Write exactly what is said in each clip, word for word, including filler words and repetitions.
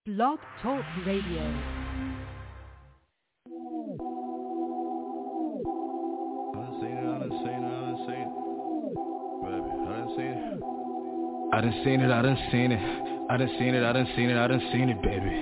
Blog Talk Radio. I done seen it, I done seen it, I done seen it, I done seen it, I done seen it, baby.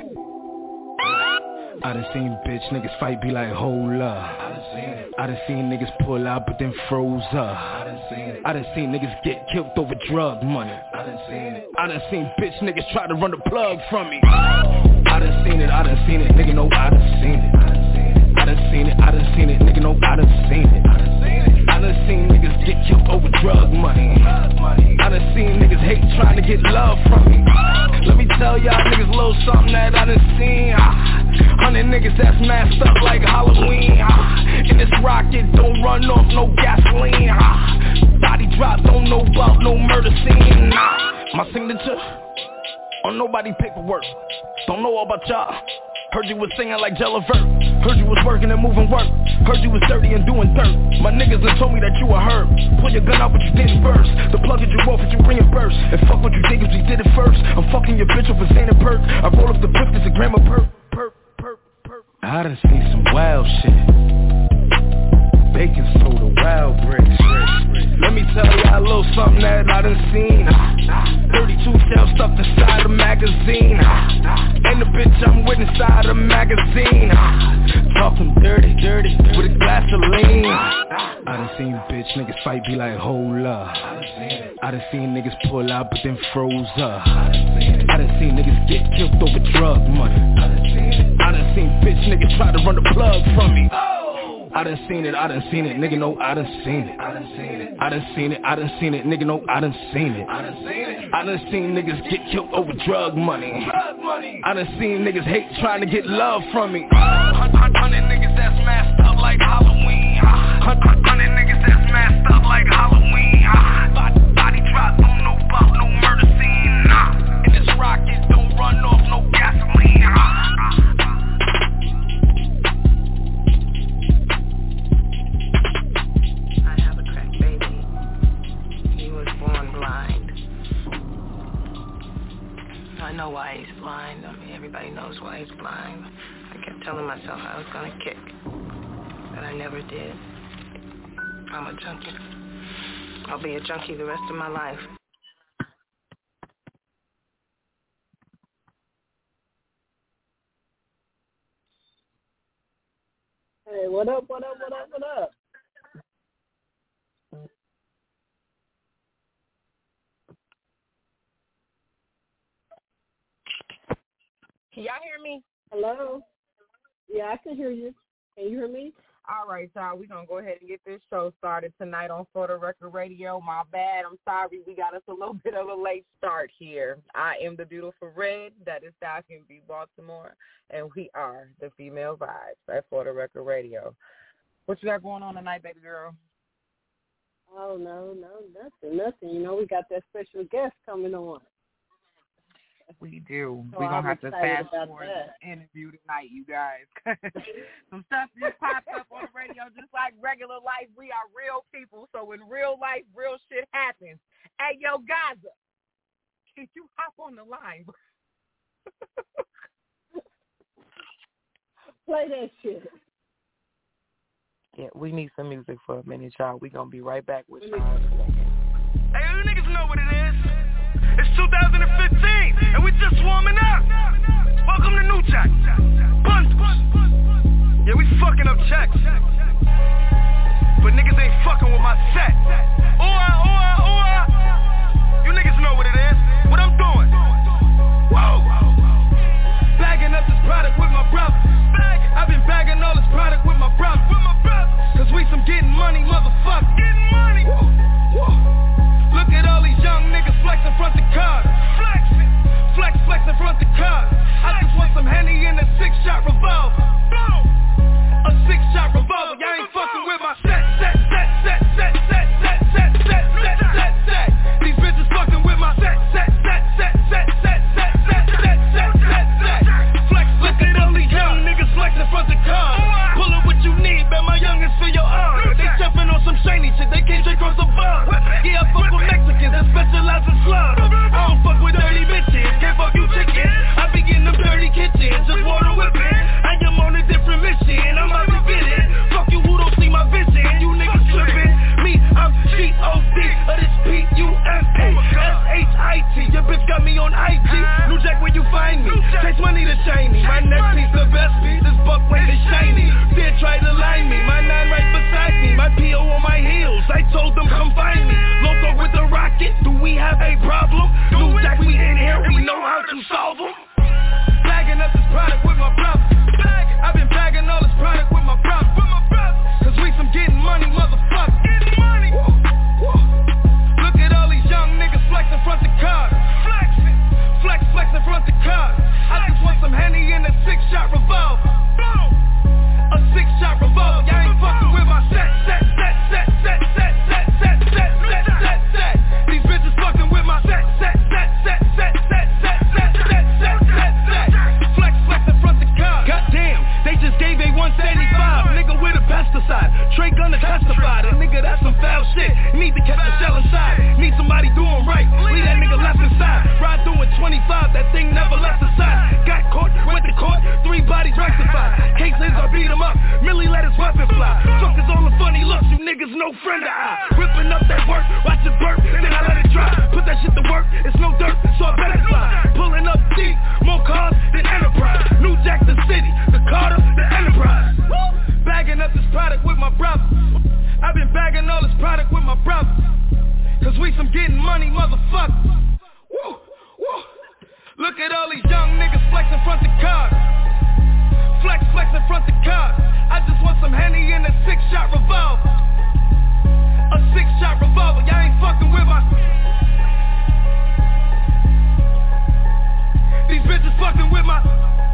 I done seen bitch niggas fight be like, hold up. I done seen it. I done seen niggas pull out but then froze up. I done seen it. I done seen niggas get killed over drug money. I done seen it. I done seen bitch niggas try to run the plug from me. I done seen it, I done seen it, nigga know I done seen it. I done seen it, I done seen it, nigga know I done seen it. I done seen it. I done seen niggas get killed over drug money. I done seen niggas hate trying to get love from me. Let me tell y'all niggas a little something that I done seen. Hundred niggas that's masked up like Halloween. In this rocket, don't run off no gasoline. Body drop, don't know about no murder scene. My signature on nobody paperwork. Don't know all about y'all. Heard you was singing like Jelliver. Heard you was working and moving work. Heard you was dirty and doing dirt. My niggas done told me that you a herb. Pull your gun out but you didn't burst. The plug that you off but you reimburse. And fuck what you think if you did it first. I'm fucking your bitch over Xanax perk. I roll up the brick, it's a gram of perk. Perk, perk, perk. I done seen some wild shit. Baking soda, wild bricks. Let me tell y'all a little something that I done seen. thirty-two shells stuffed inside a magazine. And the bitch I'm with inside a magazine. Talking dirty, dirty, with a glass of lean. I done seen bitch niggas fight be like, hold up. I done seen niggas pull out but then froze up. I done seen niggas get killed over drug money. I done seen bitch niggas try to run the plug from me. I done seen it, I done seen it, nigga know I done seen it. I done seen it, I done seen it, I done seen it, nigga know I done seen it. I done seen it. I done seen niggas get killed over drug money. I done seen niggas hate trying to get love from me. Hundred niggas that's masked up like Halloween. Hundred niggas that's masked up like Halloween. Body drop, don't know about no murder scene. In this rocket, don't run off no gasoline. I know why he's blind. I mean, everybody knows why he's blind. I kept telling myself I was gonna kick, but I never did. I'm a junkie. I'll be a junkie the rest of my life. Hey, what up, what up, what up, what up? Can y'all hear me? Hello? Yeah, I can hear you. Can you hear me? All right, y'all. We're going to go ahead and get this show started tonight on For the Record Radio. My bad. I'm sorry. We got us a little bit of a late start here. I am the beautiful Red. That is Falcon B. Baltimore. And we are the Female Vibes at For the Record Radio. What you got going on tonight, baby girl? Oh, no, no, nothing, nothing. You know, we got that special guest coming on. We do. So We're going to have to fast forward this interview tonight, you guys. Some stuff just popped up on the radio just like regular life. We are real people, so in real life, real shit happens. Hey, yo, Gaza, can you hop on the line? Play that shit. Yeah, we need some music for a minute, y'all. We're going to be right back with you. Hey, you niggas know what it is. It's two thousand fifteen, and we just warming up. Welcome to New Jack. Bundles. Yeah, we fucking up checks. But niggas ain't fucking with my set. Ooh, ah, ooh, ah, ooh, ah. You niggas know what it is. What I'm doing. Whoa. Bagging up this product with my brother. I've been bagging all this product with my brother. Cause we some getting money, motherfucker. Getting money. Whoa. Whoa. Look at all these young niggas flexing front the car. Flexing, flex, flex in front the car. find me. Takes money to chain me. My next piece the best piece. This buck weight is shiny. Did try to line me. My nine right beside me. My P O on my heels. I told them come find me. Loco with the rocket. Do we have a problem? New Jack, we in here. We know how to solve them. Bagging up this product with my brother. I've been bagging all this product with my brother. Cause we some getting money, motherfucker. Getting money. Woo, woo. Look at all these young niggas flexing front the car. Flexing. Flex, flex in front the car. I just want some Henny in a six-shot revolver. A six-shot revolver. Y'all ain't fucking with my set, set, set, set, set, set, set, set, set, set, set, set. These bitches fucking with my set, set, set, set, set, set, set, set, set, set, set, set. Flex, flex in front the car. Goddamn, they just gave a one seventy-five. Nigga with a pesticide. Trey gonna testify. That nigga, that's some foul shit. Need to catch a shell inside. Need somebody doing right. Leave that nigga left inside. Ride doing twenty-five. That thing never left the side. Got caught, went to court. Three bodies rectified. Cases I beat him up. Millie let his weapon fly. Fuck is all the funny looks. You niggas no friend of I. Whipping up that work. Watch it burp. Then I let it drop. Put that shit to work. It's no dirt. So I better slide. Pulling up deep. More cars than Enterprise. New Jack the city. The Carter. The Enterprise. Woo! Bagging up this product with my brother. I've been bagging all this product with my brother. Cause we some getting money, motherfucker. Woo! Woo! Look at all these young niggas flexing front the car. Flex, flex in front the car. I just want some Henny in a six-shot revolver. A six-shot revolver. Y'all ain't fucking with my... These bitches fucking with my...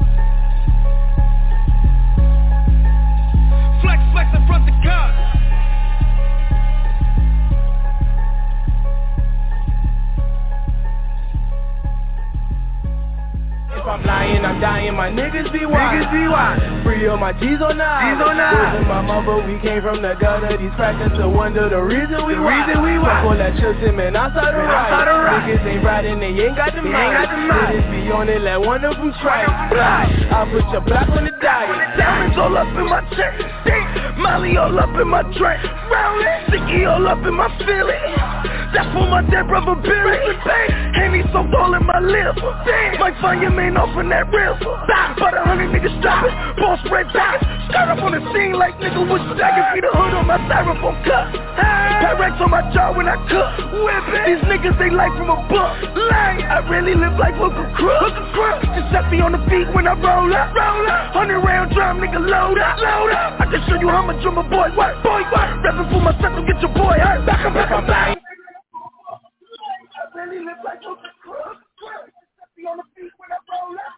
Flex, flex in front the car. If I'm lying, I'm dying, my niggas be wild. Niggas be wild. Free all my G's on nine. G's on nine. My mama, we came from the gutter. These crackers to wonder the reason we wild. The reason we wild. Fuck all that Tristan, man, I saw the ride. Niggas ain't riding, they ain't got the mind. Niggas be on it, let one of them try. I put your black on the diet. Diamonds all up in my chest. Molly all up in my drink. Sticky all up in my feeling. That's for my dead brother Billy. Henny so all in my lips. Might find your man off in that rip. About a hundred niggas stopping. Ball spread packets. Start up on the scene like nigga with daggers. Be the hood on my styrofoam cup. Pyrex on my jaw when I cook. These niggas they like from a book. I really live like Hooker Crook. Just set me on the feet when I roll up. Hundred round drum nigga load up. I can show you how much I'm a boy. What? Boy, what? Rapping for myself, don't get your boy hurt. Back up, back up, back up. I really live like Hooker Crook. Set me on the feet when I roll up.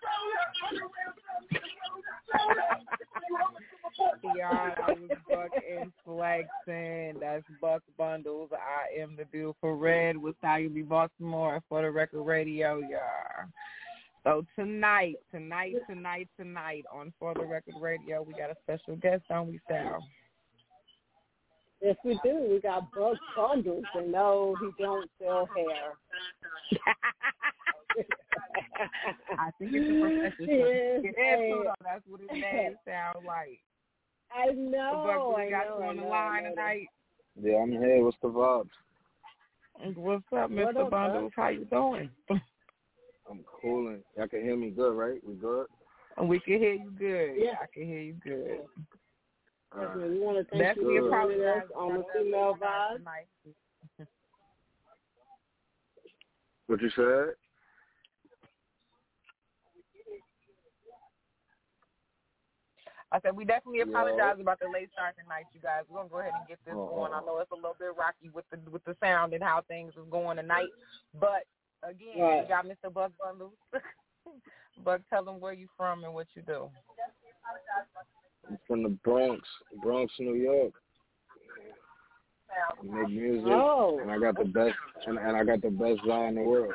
Y'all, that was Buck and Flexin'. That's Buck Bundles. I am the beautiful Red with Sally B. Baltimore for the Record Radio, y'all. So tonight, tonight, tonight, tonight on For the Record Radio, we got a special guest on we Sal. Yes, we do. We got Buck Bundles, and no, he don't sell hair. I think it's a professional. Yes, hey. That's what his name sounds like. I know. Buck, we I got know, you on the know, line tonight. Yeah, I'm here. What's the vibes? What's up, Mister What up, Bundles? How you doing? I'm cooling. Y'all can hear me good, right? We good? We can hear you good. Yeah, I can hear you good. Right. We want to thank That's you for joining us on the Female Vibe. What you said? I said we definitely apologize Yo. about the late start tonight, you guys. We're gonna go ahead and get this oh, going. Oh. I know it's a little bit rocky with the with the sound and how things is going tonight, but again, right. we got Mister Buck Bundles. Buck, tell them where you from and what you do. I'm from the Bronx, Bronx, New York. I make music, oh. and I got the best, and, and I got the best guy in the world.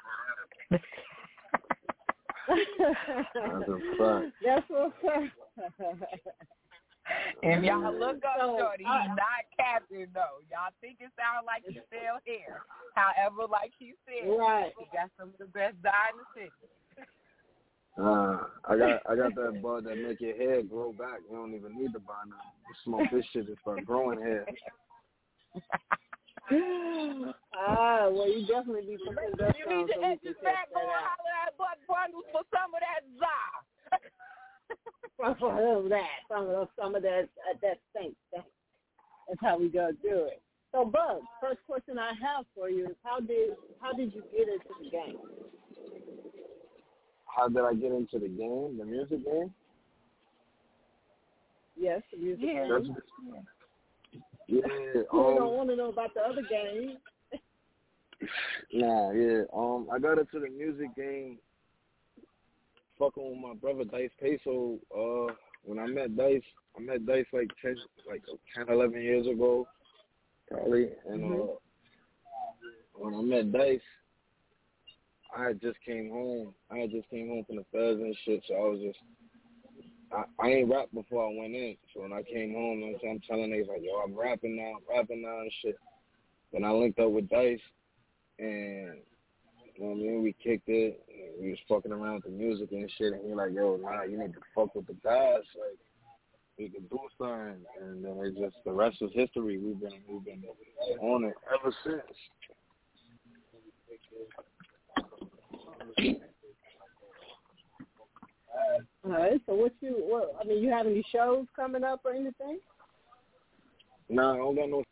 That's a fact. That's what's up. And y'all look up, so, shorty. He's uh, not capping, though. Y'all think it sounds like he's still here. However, like he said, right. he got some of the best dye in the city. Uh, I got I got that bud that make your hair grow back. You don't even need to buy nothing. You smoke this shit and start growing hair. Ah, well, you definitely be putting that You song need to so we edge can his check back, that go out. holler at Buck Bundles for some of that za. Some of that, some of some of that, uh, that stink, stink. That's how we go do it. So, Bug, first question I have for you is how did how did you get into the game? How did I get into the game, the music game? Yes, the music Yeah. game. Yeah, You um, don't want to know about the other game. nah, yeah. Um, I got into the music game fucking with my brother Dice Peso. Uh, when I met Dice, I met Dice like ten, like ten, eleven years ago, probably. And Mm-hmm. uh, when I met Dice, I had just came home. I had just came home from the feds and shit, so I was just, I, I ain't rapped before I went in. So when I came home, I'm, I'm telling niggas like, yo, I'm rapping now, I'm rapping now and shit. Then I linked up with Dice, and you know what I mean, we kicked it. And we was fucking around with the music and shit, and he like, yo, nah, you need to fuck with the guys, like we can do something. And then it just, the rest is history. We've been, we've been on it ever since. All right. So, what you? What I mean, you have any shows coming up or anything? Nah, I don't got no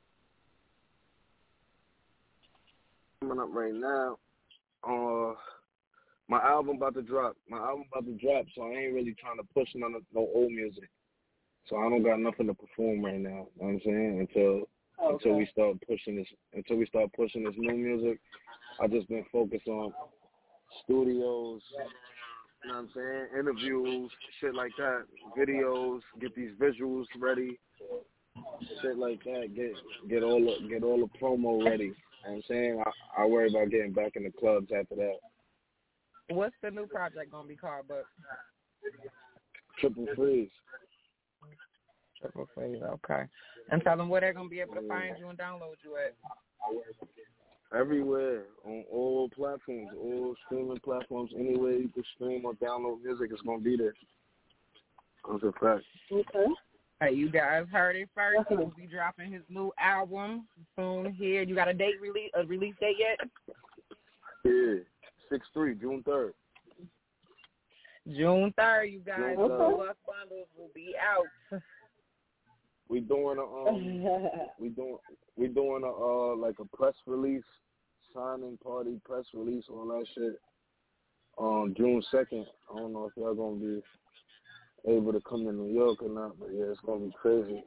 coming up right now. Uh, my album about to drop. My album about to drop, so I ain't really trying to push none of no old music. So I don't got nothing to perform right now. You know what I'm saying? Until Okay. until we start pushing this until we start pushing this new music. I just been focused on studios, you know what I'm saying? Interviews, shit like that, videos, get these visuals ready, shit like that, get get all the get all the promo ready. You know what I'm saying? I, I worry about getting back in the clubs after that. What's the new project gonna be called, Buck? Triple Freeze. Triple Freeze, okay. And tell them where they're gonna be able to find you and download you at. Everywhere, on all platforms, all streaming platforms, anywhere you can stream or download music, it's gonna be there. That's a fact. Okay. Hey, you guys heard it first. He will be dropping his new album soon here. You got a date release a release date yet? Yeah, six three, June third. June third, you guys. June The third. Bus Bundles will be out. We doing a um, we doing we doing a uh like a press release, signing party, press release, all that shit. On June second. I don't know if y'all gonna be able to come to New York or not, but yeah, it's gonna be crazy.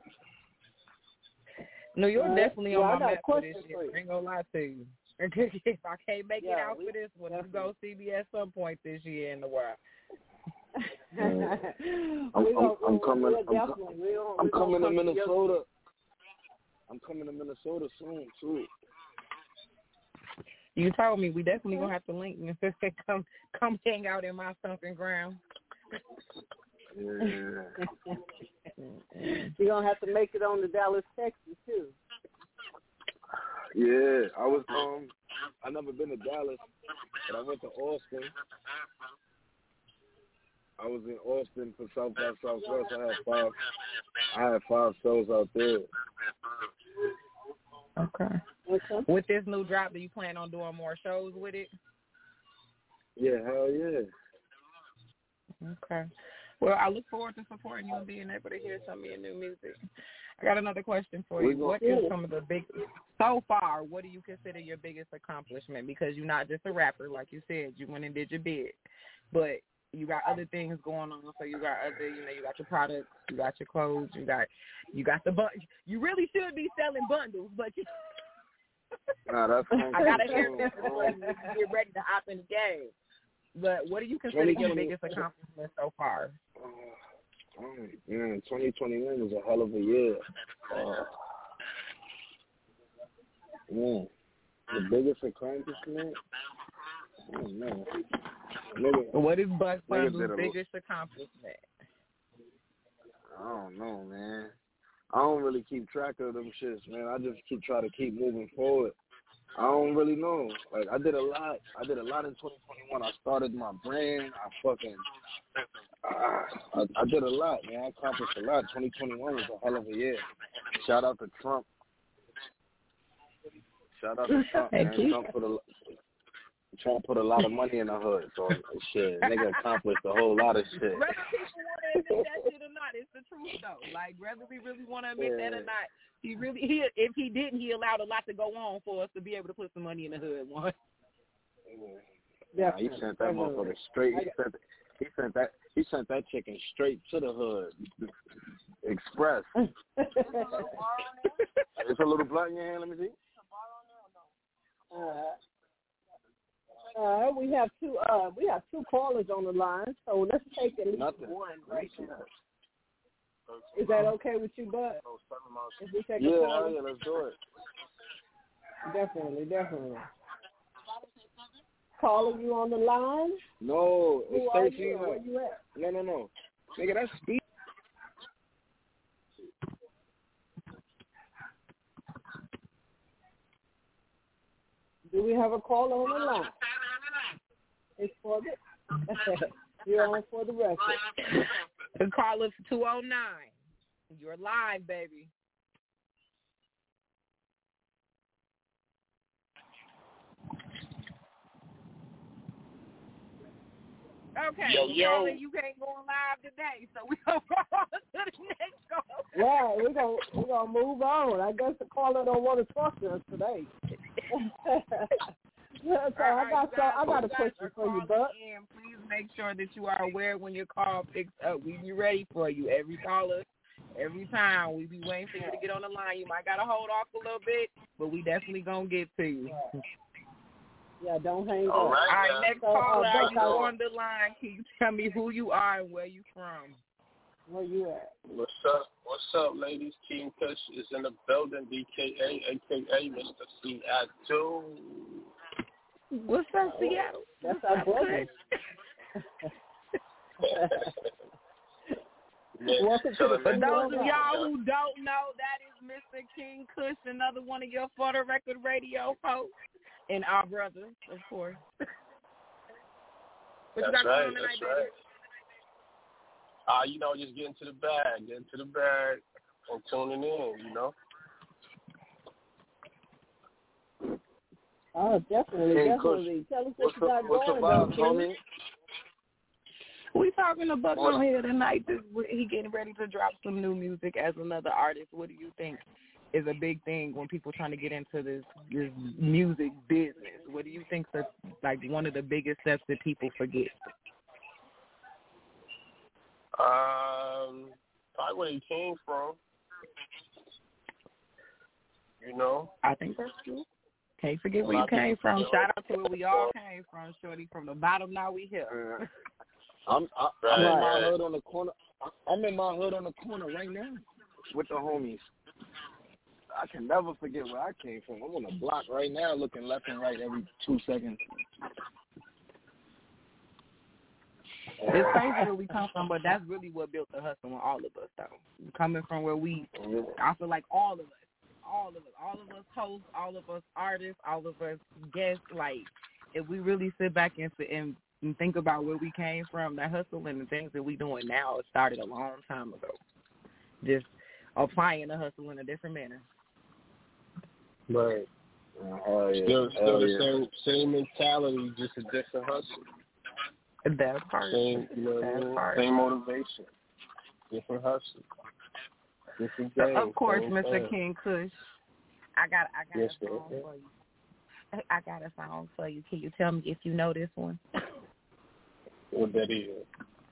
New York Uh, definitely yeah, on I my got a map for this question year. for you. I ain't gonna lie to you. If I can't make it Yeah, out we- for this one, you definitely. go see me at some point this year in the world. I'm, We I'm, gonna- I'm coming. we'll I'm, co- definitely- we gonna- I'm we gonna coming to come your- Minnesota. I'm coming to Minnesota soon too. You told me we definitely gonna have to link and come come hang out in my sunken ground. Yeah. You're gonna have to make it on to Dallas, Texas too. Yeah, I was um, I never been to Dallas, but I went to Austin. I was in Austin for South by Southwest. I had five, I had five shows out there. Okay. Okay. With this new drop, do you plan on doing more shows with it? Yeah, hell yeah. Okay. Well, I look forward to supporting you and being able to hear some of your new music. I got another question for you. We gonna- What is some of the big, so far, what do you consider your biggest accomplishment? Because you're not just a rapper, like you said, you went and did your bid, but you got other things going on. So you got other, you know, you got your products, you got your clothes, you got, you got the bun. You really should be selling bundles, but you. Nah, that's I gotta hear um, this before you get ready to hop in the game. But what do you consider your biggest accomplishment so far? Uh, um, man, twenty twenty-one was a hell of a year. Uh, man, the biggest accomplishment? I don't know. Nigga, What is Buck nigga Bundle's did a- biggest accomplishment? I don't know, man. I don't really keep track of them shits, man. I just keep trying to keep moving forward. I don't really know. Like, I did a lot. I did a lot in twenty twenty-one. I started my brand. I fucking, uh, I, I did a lot, man. I accomplished a lot. twenty twenty-one was a hell of a year. Shout out to Trump. Shout out to Trump, man. Trump put a Trump put a lot of money in the hood, so shit, nigga accomplished a whole lot of shit. Whether people want to admit that shit or not, it's the truth though. Like whether we really want to admit yeah. that or not, he really he if he didn't, he allowed a lot to go on for us to be able to put some money in the hood. One. Yeah, he sent that motherfucker straight. He sent he sent that he sent that chicken straight to the hood. Express. It's a little blunt in your hand. Let me see. Uh, uh, we have two. Uh, we have two callers on the line, so let's take at least Nothing. one right now. Is that okay with you, Bud? If we take yeah, a caller? yeah, let's do it. Definitely, definitely. Caller, you on the line? No, it's Who thirteen. You? Where you at? No, no, no. Nigga, that's speed. Do we have a caller on the line? It's for the. You're on for the record. The caller for two oh nine. You're live, baby. Okay, yo, yo. you can't go live today, so we gonna go on to the next call. Yeah, we're gonna we're gonna move on. I guess the caller don't want to talk to us today. Yeah, so I got so I got a question for you, Buck. Please make sure that you are aware when your call picks up. We be ready for you. Every caller, every time. We be waiting for you to get on the line. You might gotta hold off a little bit, but we definitely gonna get to you. Yeah, don't hang up. All right, All right, next so, caller, uh, you on the line. Can you tell me who you are and where you from? Where you at? What's up? What's up, ladies? King Kush is in the building. D K A, a k a. Mister Seattle. What's up, Seattle? That's our brother. Welcome to the For those of y'all who don't know, that is Mister King Kush, another one of your For the Record radio hosts. And our brother, of course. What that's you got right, going on tonight, that's baby? right. Uh, you know, just getting to the bag, getting to the bag, and tuning in, you know. Oh, definitely, King definitely. Kush. Tell us what What's you got the, what's going, the though, vibe, King. homie? We talking to Buck on here tonight. This, he getting ready to drop some new music as another artist. What do you think is a big thing when people trying to get into this, this music business? What do you think is like one of the biggest steps that people forget? Um, probably where he came from. You know? I think that's true. Can't forget where you came from. Shout out to where we all came from, shorty. From the bottom, now we here. Uh, I'm I, I'm in my hood on the corner. I'm in my hood on the corner right now with the homies. I can never forget where I came from. I'm on the block right now, looking left and right every two seconds. It's crazy where we come from, but that's really what built the hustle in all of us, though. Coming from where we, I feel like all of us, all of us, all of us hosts, all of us artists, all of us guests, like, if we really sit back and, and, and think about where we came from, that hustle and the things that we doing now, it started a long time ago. Just applying the hustle in a different manner. Right. Oh, yeah. Still, still the yeah. same same mentality, just a different hustle. That part. Same, you know, that same, part. same motivation, different hustle, different game. So of course, Mister Thing. King Kush, I got I got yes, a song sir. for you. I got a song for you. Can you tell me if you know this one? What that is?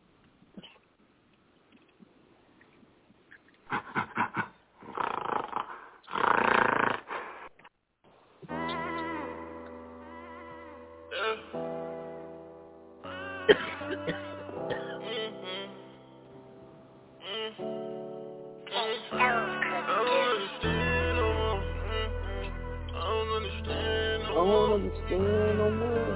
I don't understand no more.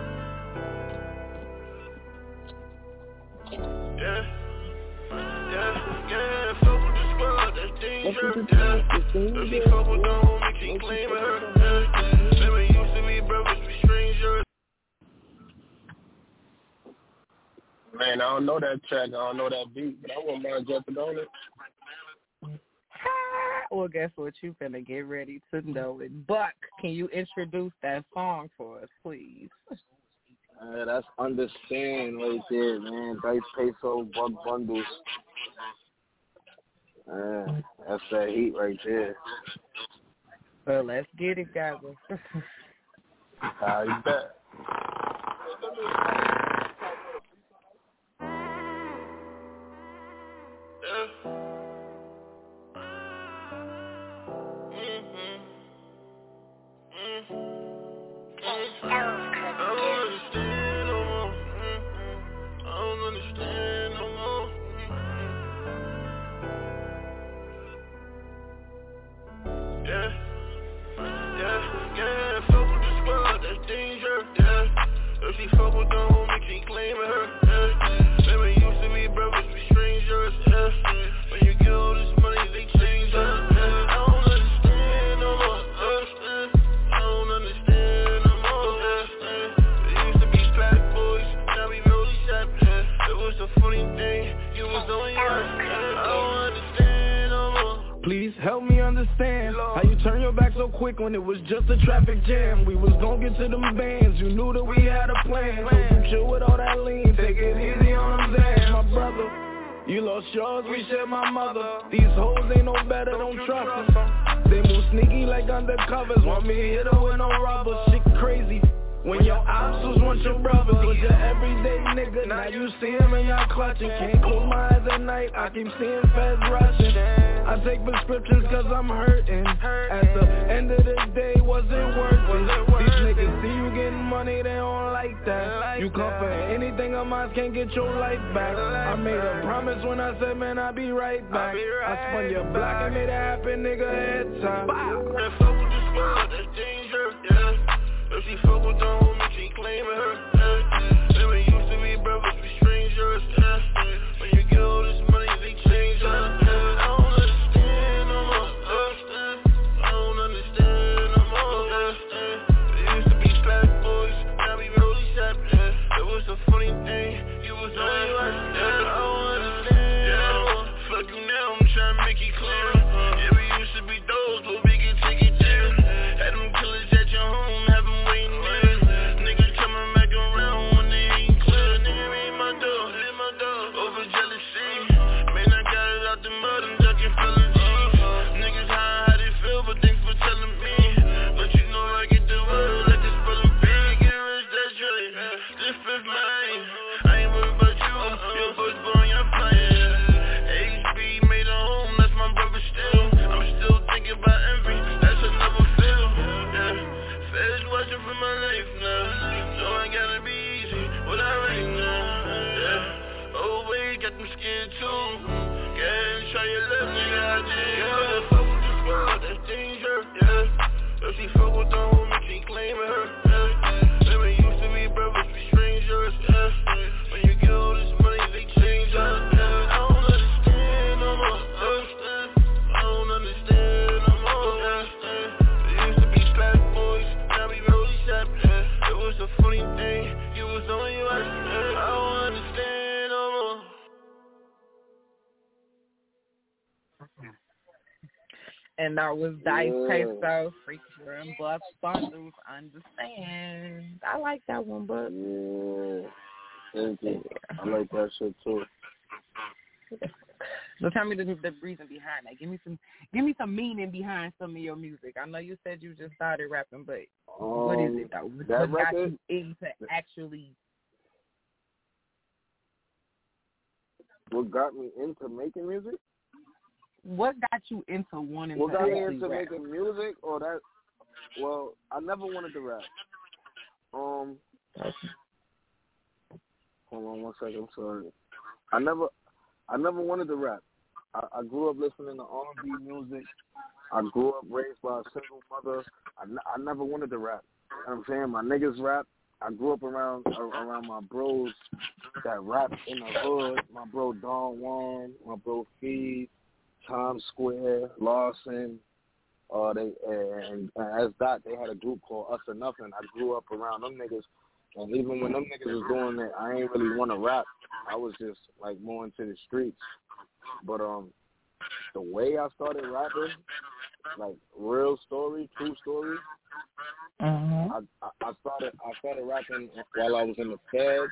Yeah, yeah, yeah. Fuck with the squad, that's dangerous. Yeah, if you fuck with the homie, keep claiming her. Yeah, remember used to be brothers, we strangers. Man, I don't know that track. I don't know that beat, but I wouldn't mind jumping on it. Well, guess what? You finna get ready to know it. Buck, can you introduce that song for us, please? Uh, that's Understand right there, man. Dice Peso, Buck Bundles. Uh, that's that heat right there. Well, let's get it, guys. How you bet? She fuck with the homie, can't claim her, yeah. Women used to be brothers, be strangers, yeah. When you get all this money, they change her, yeah. I don't understand no more, yeah. I don't understand no more, yeah. They used to be fat boys, now we really shot, yeah. It was a funny thing, you was the only one, yeah. I don't understand no more. Please help me understand how you turn your back so quick when it was just a traffic jam. We was gon' get to them bands, you knew that we had a plan. So you chill with all that lean, take it easy on them Zans. My brother, you lost yours, we share my mother. These hoes ain't no better, don't trust them. They move sneaky like undercovers, want me to hit her with no rubber. Shit crazy. When your ops was once your brothers, was your everyday nigga. Now you see him and y'all clutching. Can't close my eyes at night, I keep seeing feds rushing. I take prescriptions cause I'm hurting. At the end of the day, was it worth it? These niggas see you getting money, they don't like that. You come for anything of mine, can't get your life back. I made a promise when I said, man, I'll be right back. I spun your block and made it happen, nigga, head time. That fuck with this world, that's danger, yeah. If she fuck with the homie, she claiming her, yeah. Women used to be brothers, be strangers, yeah. When you get all this money, they change her, yeah. I don't understand no more, yeah. I don't understand no more, yeah. They used to be fat boys, now we really shot, yeah. It was a funny thing, you was only one, yeah. I don't understand, yeah. Fuck you now, I'm trying to make it clear. Yeah, we used to be those, but we can take it there. Had them killers at your home, have them waiting there. Niggas coming back around when they ain't clear. Nigga ain't my door, ain't my door. Over jealousy, man, I got it out the mud, I'm ducking feeling G's. Niggas high, how they feel, but thanks for telling me. But you know I get the word like this spelling B. Get rich, that's right, this fifth mine. I ain't worried about you, your boys blowing your fire. H B made a home, that's my brother still. I'm still thinking about envy, that's another feel, yeah. Feds watching for my life now, so I gotta be easy, what I right now, yeah. Oh wait, got them scared too. Yeah, try your luck, nigga, I did. Yeah, fuck with this world, that's danger, yeah. If she fuck with the homie, she claiming her, yeah. Women used to be brothers, be strangers, yeah. When you get all this money, they change her, yeah. I don't understand no more, yeah. I don't understand no more, yeah. They used to be fat boys, now we really shot, yeah. It was a funny thing, you was on your ass, yeah. I don't understand no more. And that was Dice Yeah. Peso, featuring Buck Bundles. Understand. I like that one, Buck. Yeah. Thank you. I like that shit too. So tell me the, the reason behind that. Give me some, give me some meaning behind some of your music. I know you said you just started rapping, but Um, what is it though? that What got record? you into actually? What got me into making music? What got you into wanting What to got me actually into rap? making music? Or that? Well, I never wanted to rap. Um, hold on one second. I'm sorry. I never, I never wanted to rap. I, I grew up listening to R and B music. I grew up raised by a single mother. I, n- I never wanted to rap. You know what I'm saying? My niggas rap. I grew up around around my bros that rap in the hood. My bro Don Juan, my bro Feed, Times Square, Lawson. Uh, they and, and as that they had a group called Us or Nothing. I grew up around them niggas, and even when them niggas was doing it, I ain't really want to rap. I was just like more into the streets. But um, the way I started rapping, like real story, true story. Mm-hmm. I, I I started I started rapping while I was in the Fed.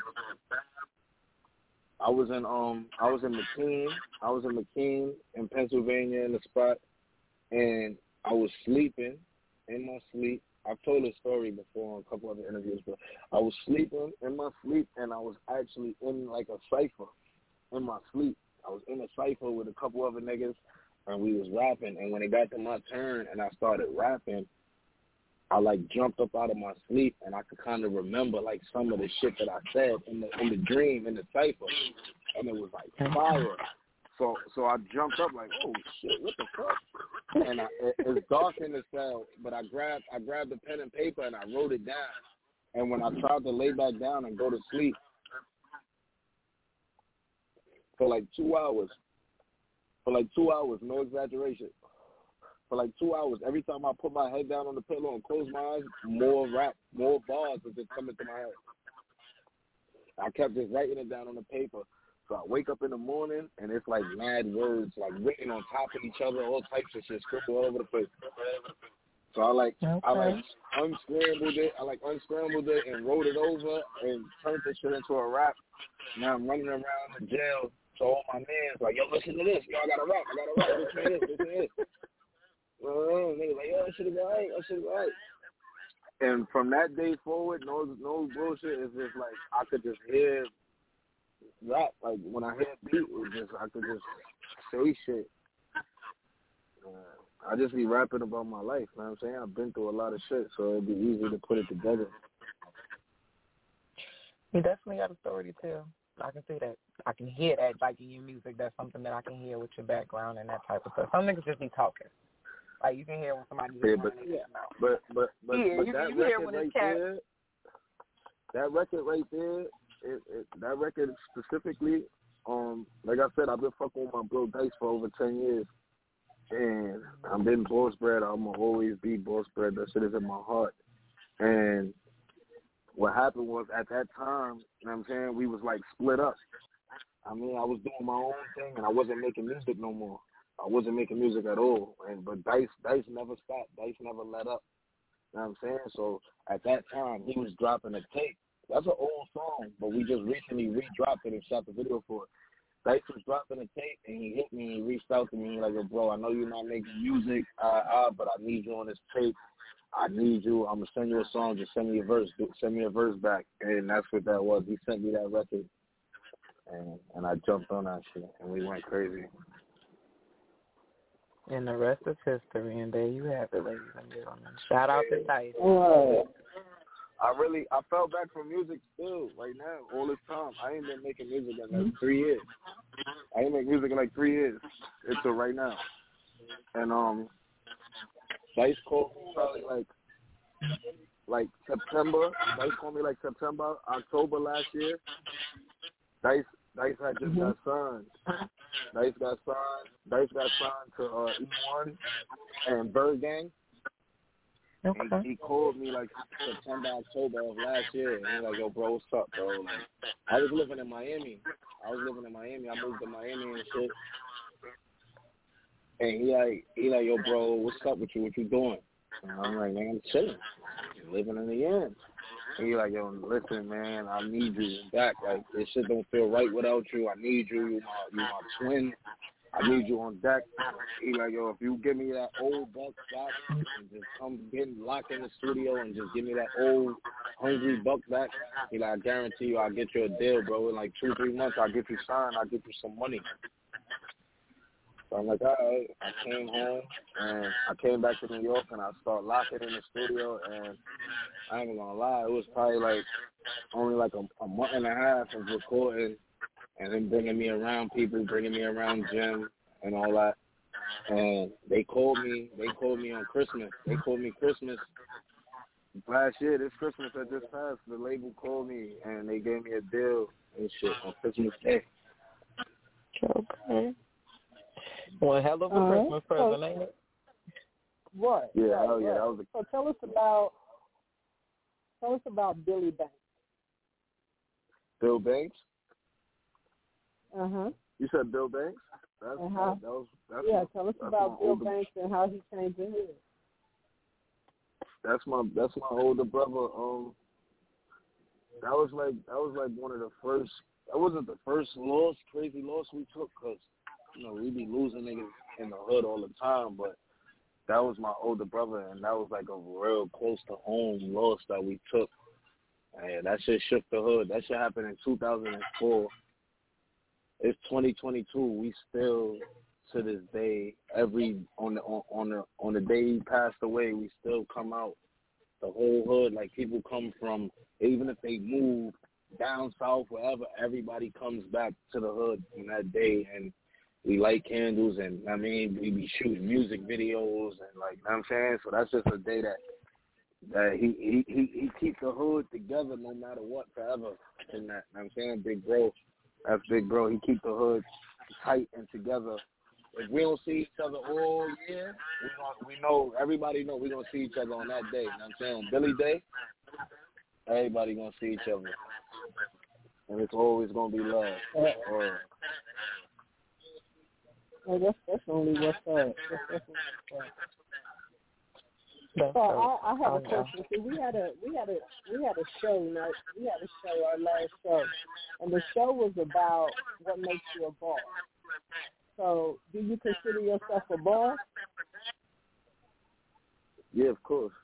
I was in um I was in McKean. I was in McKean in Pennsylvania in the spot, and I was sleeping in my sleep. I've told this story before on a couple other interviews, but I was sleeping in my sleep, and I was actually in like a cipher in my sleep. I was in a cipher with a couple other niggas, and we was rapping. And when it got to my turn and I started rapping, I like jumped up out of my sleep, and I could kind of remember like some of the shit that I said in the in the dream in the cipher, and it was like fire. So so I jumped up like, oh shit, what the fuck? And I, it, it's dark in the cell, but I grabbed I grabbed a pen and paper and I wrote it down. And when I tried to lay back down and go to sleep for like two hours, for like two hours, no exaggeration, for like two hours, every time I put my head down on the pillow and close my eyes, more rap, more bars would just come into my head. I kept just writing it down on the paper. So I wake up in the morning, and it's like mad words, like written on top of each other, all types of shit scribbled all over the place. So I like, okay. I like unscrambled it, I like unscrambled it and wrote it over and turned this shit into a rap. Now I'm running around the jail to all my mans, like, yo, listen to this, yo, I gotta rap, I gotta rap, listen to this, listen to this. Well, niggas like, yo, that shit is alright, that shit is alright. And from that day forward, no, no bullshit. It's just like I could just hear rap. Like when I hear beat, it just I could just say shit. Uh, I just be rapping about my life. You know what I'm saying? I've been through a lot of shit, so it'd be easy to put it together. You definitely got a story to tell. I can see that. I can hear that, like in your music. That's something that I can hear with your background and that type of stuff. Some niggas just be talking. Like you can hear when somebody's yeah, but, yeah. but but but yeah, but you, that you record right there, that record right there, it, it, that record specifically, um, like I said, I've been fucking with my bro Dice for over ten years, and I've been boss bred. I'm gonna always be boss bred. That shit is in my heart. And what happened was at that time, you know what I'm saying, we was like split up. I mean, I was doing my own thing, and I wasn't making music no more. I wasn't making music at all, and but Dice, Dice never stopped. Dice never let up. You know what I'm saying? So at that time, he was dropping a tape. That's an old song, but we just recently re-dropped it and shot the video for it. Dice was dropping a tape, and he hit me and he reached out to me like, bro, I know you're not making music, uh, uh, but I need you on this tape. I need you. I'm gonna send you a song. Just send me a verse. Send me a verse back, and that's what that was. He sent me that record, and and I jumped on that shit, and we went crazy. And the rest is history, and there you have it, ladies and gentlemen. Shout out to Dice. Oh. I really, I fell back from music still right now, all this time. I ain't been making music in like three years. I ain't make music in like three years until right now. And um, Dice called me probably like, like September. Dice called me like September, October last year. Dice, Dice had just mm-hmm. got signed. Dice got signed. Dice got signed to uh, E one and Bird Gang. Okay. And he called me like September, October of last year, and he was like, "Yo, bro, what's up, bro?" Like, I was living in Miami. I was living in Miami. I moved to Miami and shit. And he like, he like, "Yo, bro, what's up with you? What you doing?" And I'm like, "Man, I'm chilling, living in the end." And he like, "Yo, listen, man, I need you back. Like, this shit don't feel right without you. I need you. You my, you my twin. I need you on deck." He like, "Yo, if you give me that old buck back and just come get locked in the studio and just give me that old hungry buck back," he like, "I guarantee you I'll get you a deal, bro. In like two, three months, I'll get you signed. I'll get you some money." So I'm like, all right. I came home, and I came back to New York, and I started locking in the studio, and I ain't gonna lie, it was probably like only like a, a month and a half of recording, and then bringing me around people, bringing me around Jim and all that. And they called me, they called me on Christmas. They called me Christmas last year, this Christmas that just passed. The label called me, and they gave me a deal and shit on Christmas Day. Okay. One hell of a uh, Christmas present, so, ain't it? What? Yeah, right, hell yeah. right. That was a... So tell us about, tell us about Billy Banks. Bill Banks? Uh-huh. You said Bill Banks? That's, uh-huh. that, that was, that's yeah, my, tell us that's about Bill older, Banks and how he changed the hood. That's my that's my older brother. Um, that was like that was like one of the first. That wasn't the first loss, crazy loss we took, cause you know we be losing niggas in the hood all the time. But that was my older brother, and that was like a real close to home loss that we took. And that shit shook the hood. That shit happened in two thousand four. It's twenty twenty-two. We still, to this day, every on the on, on the on the day he passed away, we still come out the whole hood. Like people come from, even if they move down south, wherever, everybody comes back to the hood on that day, and we light candles, and I mean we be shooting music videos, and like you know what I'm saying. So that's just a day that that he he he, he keeps the hood together no matter what forever. And that, you know what I'm saying, big bro. That's big bro. He keep the hood tight and together. If we don't see each other all year, we know, we know everybody know we're going to see each other on that day. You know what I'm saying? On Billy Day, everybody going to see each other. And it's always going to be love. Or, well, that's definitely what's up. That's definitely what's up. So I, I have a question. See, we had a we had a we had a show. Now we had a show, our last show, and the show was about what makes you a boss. So, do you consider yourself a boss? Yeah, of course.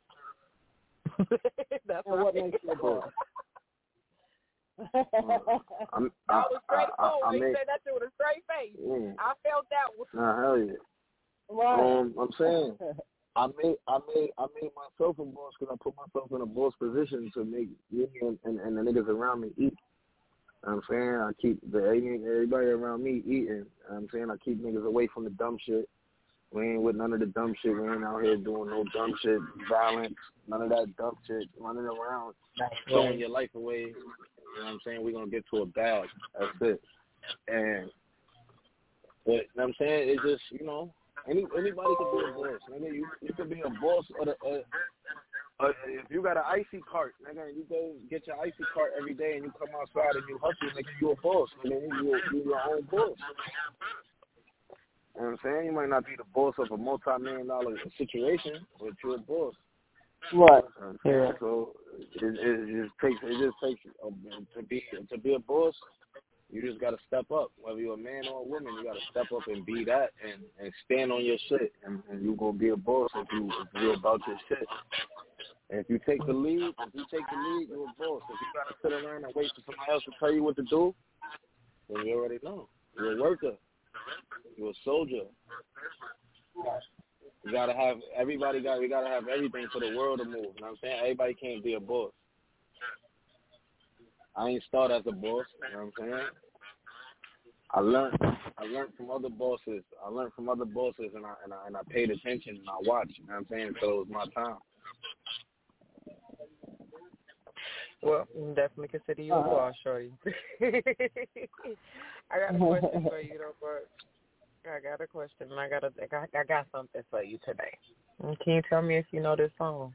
That's and what makes you a boss? uh, I'm, I, that was straight I, I, forward. I He mean, said that shit with a straight face. Yeah. I felt that one. Nah, hell yeah. Right. Um, I'm saying. I made I made I made myself a boss because I put myself in a boss position to make me and, and, and the niggas around me eat. You know what I'm saying? I keep the everybody around me eating. You know what I'm saying? I keep niggas away from the dumb shit. We ain't with none of the dumb shit. We ain't out here doing no dumb shit, violence, none of that dumb shit, running around, throwing your life away. You know what I'm saying? We're going to get to a bag. That's it. And, but, you know what I'm saying? It's just, you know, Any anybody can be a boss. Nigga, you you can be a boss of the. Uh, uh, if you got an icy cart, nigga, you go get your icy cart every day and you come outside and you hustle, nigga, you a boss. Nigga, you you your own boss. You know what I'm saying? You might not be the boss of a multi-million dollar situation, but you're a boss. Right. You know yeah. So it, it just takes it just takes a, to be to be a boss. You just got to step up. Whether you're a man or a woman, you got to step up and be that and, and stand on your shit. And, and you're going to be a boss if, you, if you're about your shit. And if you take the lead, if you take the lead, you're a boss. If you got to sit around and wait for somebody else to tell you what to do, then you already know. You're a worker. You're a soldier. You got to have, everybody got, we got to have everything for the world to move. You know what I'm saying? Everybody can't be a boss. I ain't start as a boss, you know what I'm saying? I learned I learned from other bosses. I learned from other bosses and I and I and I paid attention and I watched, you know what I'm saying? So it was my time. Well, definitely consider you a boss, shorty. I got a question for you though, but I got a question and I got a I got, I got something for you today. Can you tell me if you know this song?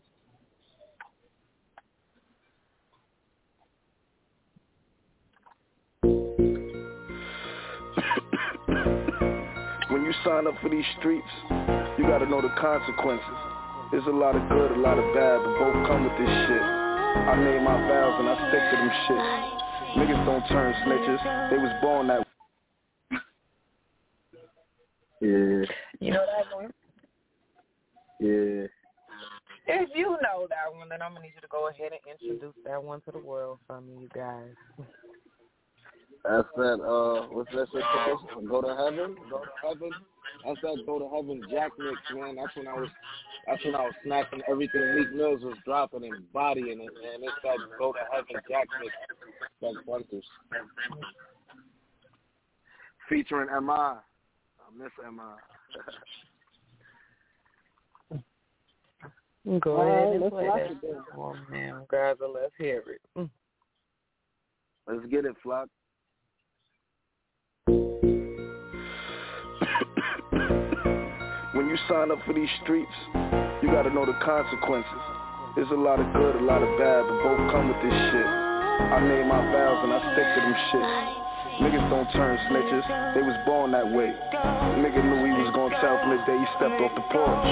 When you sign up for these streets, you gotta know the consequences. There's a lot of good, a lot of bad, but both come with this shit. I made my vows and I stick to them shits. Niggas don't turn snitches, they was born that way. Yeah. You know that one? Yeah. If you know that one, then I'm gonna need you to go ahead and introduce that one to the world for me, you guys. That's that, uh, what's that shit called? Go to Heaven? Go to Heaven? That's that Go to Heaven Jack mix, man. That's when I was, that's when I was snatching everything Meek Mills was dropping and bodying it, man. It's that Go to Heaven Jack mix. That's Bunters. Featuring M I. I miss M I. Go ahead and play that. Oh, man, guys, let's hear it. Let's get it, Flock. When you sign up for these streets, you gotta know the consequences. There's a lot of good, a lot of bad, but both come with this shit. I made my vows and I stick to them shit. Niggas don't turn snitches, they was born that way. Nigga knew he was gonna tell from the day he stepped off the porch.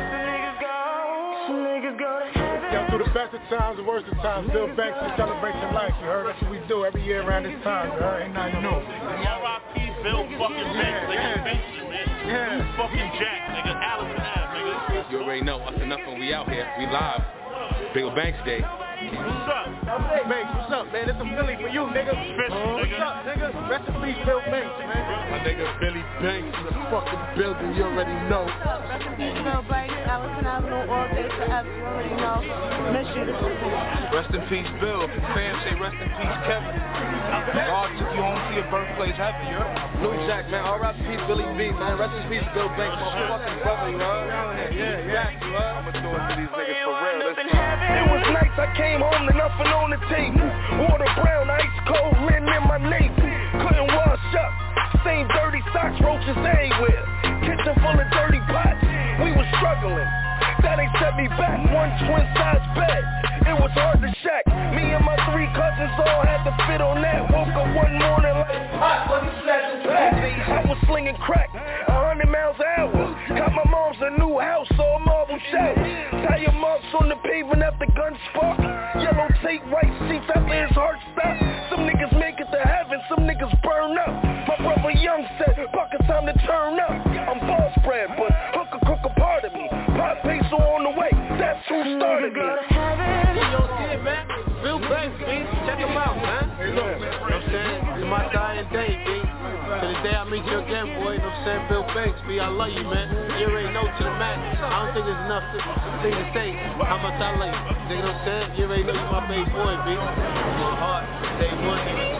Got through the best of times, the worst of times. Bill Banks to celebrate your life, you heard? That's what we do every year around this time, you heard? Ain't nothing new. R I P Bill fucking Banks, nigga. Yeah. Yeah. You fucking Jack, nigga. Allison Ave, nigga. You already know, that's enough when we out here. We live. Bill Banks Day. What's up? Banks, what's up, man? It's a Billy for you, nigga. Special, what's up, nigga? Rest in peace, Bill Banks, man. My nigga Billy Banks in the fucking building, you already know. Rest in peace, Bill Banks. Allison Avenue, all day forever, you already know. Miss you. Rest in peace, Bill. Fam say rest in peace, Kevin. God took you home to your birthplace heaven, you heard? New Jack, man. R I P Billy B, man. Rest in peace, Bill Banks, my fucking brother, you heard? Yeah, yeah, you heard? I'ma do it to these niggas for real this time. It was nights I came home to nothing on the table. Water brown, ice cold, lint in my navel. Couldn't wash up, same dirty socks, roaches everywhere. Kitchen full of dirty pots, we was struggling. That ain't set me back, one twin size bed. It was hard to shack. Me and my three cousins all had to fit on that. Woke up one morning like hot, let me snatch it back. I was slinging crack, a hundred miles an hour. Got my mom's a new house, all marble showers. Tire marks on the pavement after gun spark. Yellow tape, white seats after his heart stopped. Some niggas make it to heaven, some niggas burn up. My brother Young said, bucket time to turn up. I'm boss bred, but hook a crook a part of me. Pop peso on the way, that's who started me. Yo, shit, man. Bill Banks, B. Check him out, man. Hey, look, man. You know what I'm saying? To my dying day, B. To the day I meet you again, boy. You know what I'm saying? Bill Banks, B. I love you, man. You already know to the max. I don't think there's enough to, thing to say how much I love you. You know what I'm saying? You already know you're my baby boy, B. My heart, day one.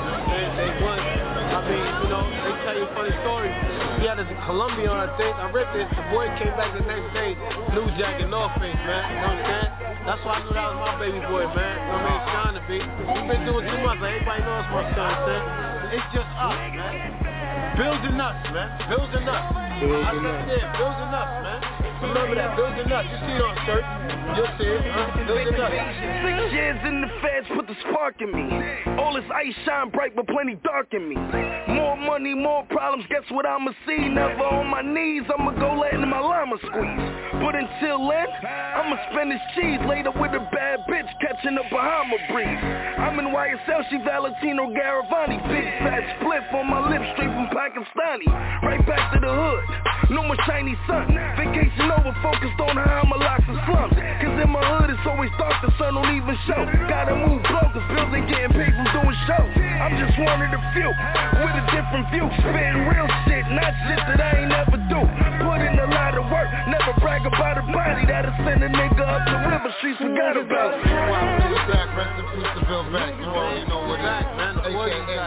Day one. I mean, you know, they tell you a funny story. He had us in Colombia, I think. I read this. The boy came back the next day, New Jack and North Face, man. You know what I'm saying? That's why I knew that was my baby boy, man. You know what I mean? It's trying to be. We've been doing too much. Like, everybody knows my son, man. It's just us, man. Bills and nuts, man. Bills and nuts. Bills I and said, nuts. yeah, bills and nuts, man. Remember that, bills and nuts. You see it on shirt. You'll see it, huh? Bills and nuts. Six years in the feds put the spark in me. All this ice shine bright but plenty dark in me. More money, more problems, guess what I'ma see? Never on my knees, I'ma go letting my llama squeeze. But until then, I'ma spend this cheese. Later with a bad bitch, catching a Bahama breeze. I'm in Y S L, she Valentino Garavani. Big fat spliff on my lips, straight from Pakistani. Right back to the hood, no more shiny sun. Vacation over, focused on how I'ma lock some slums. Cause in my hood it's always dark, the sun don't even show. Gotta move blow, cause bills ain't getting paid from doing shows. I'm just one of the few, with a different view. Spitting real shit, not shit that I ain't never do. Put in a lot of work, never brag about a body that'll send a nigga up the river streets, forgot about it. Wow, Bill Banks, rest in peace to Bill Banks. You already know what that is, man. A K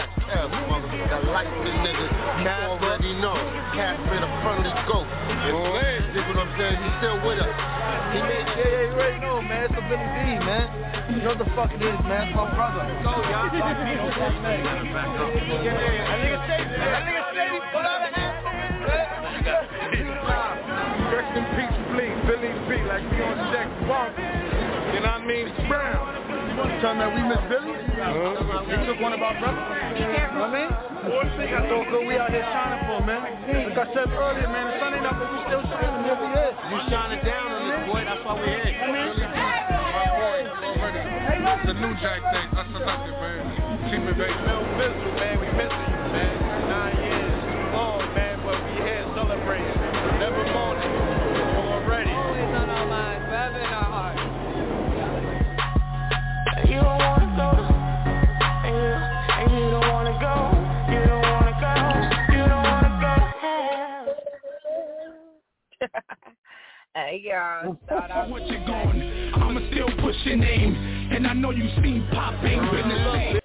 A F, motherfucker, the light-skinned nigga. You already know. Casper in the front of this goat. You know what I'm saying? He's still with us. He made, yeah, yeah, you already know, man. It's a Billy B, man. You know what the fuck it is, man. It's my brother. Go, y'all. Yeah, that nigga say, that nigga say he put out a hat for me, man. Rest in peace, please. Billy B, like we on Jack Bump. You know what I mean? Brown. You tell me that we miss Billy? Uh-huh. He took one of our brothers. You know what I mean? That's all good. We out here shining for, man. Like I said earlier, man, the sun ain't up, but we still shining every year. You shining down on this, boy. That's why we're here. The New Jack Day, I select it, man. Keep it, baby. No miserable, man. We missing you, man. Nine years long, man, but we here celebrating. Never mourning. Already. Always on our minds, forever in our hearts. You don't wanna go, and you, and you don't wanna go. You don't wanna go. You don't wanna go to hell. Hey, y'all. Shout out. What you going? I'ma still push your name, and I know you seen Pop ain't been the same.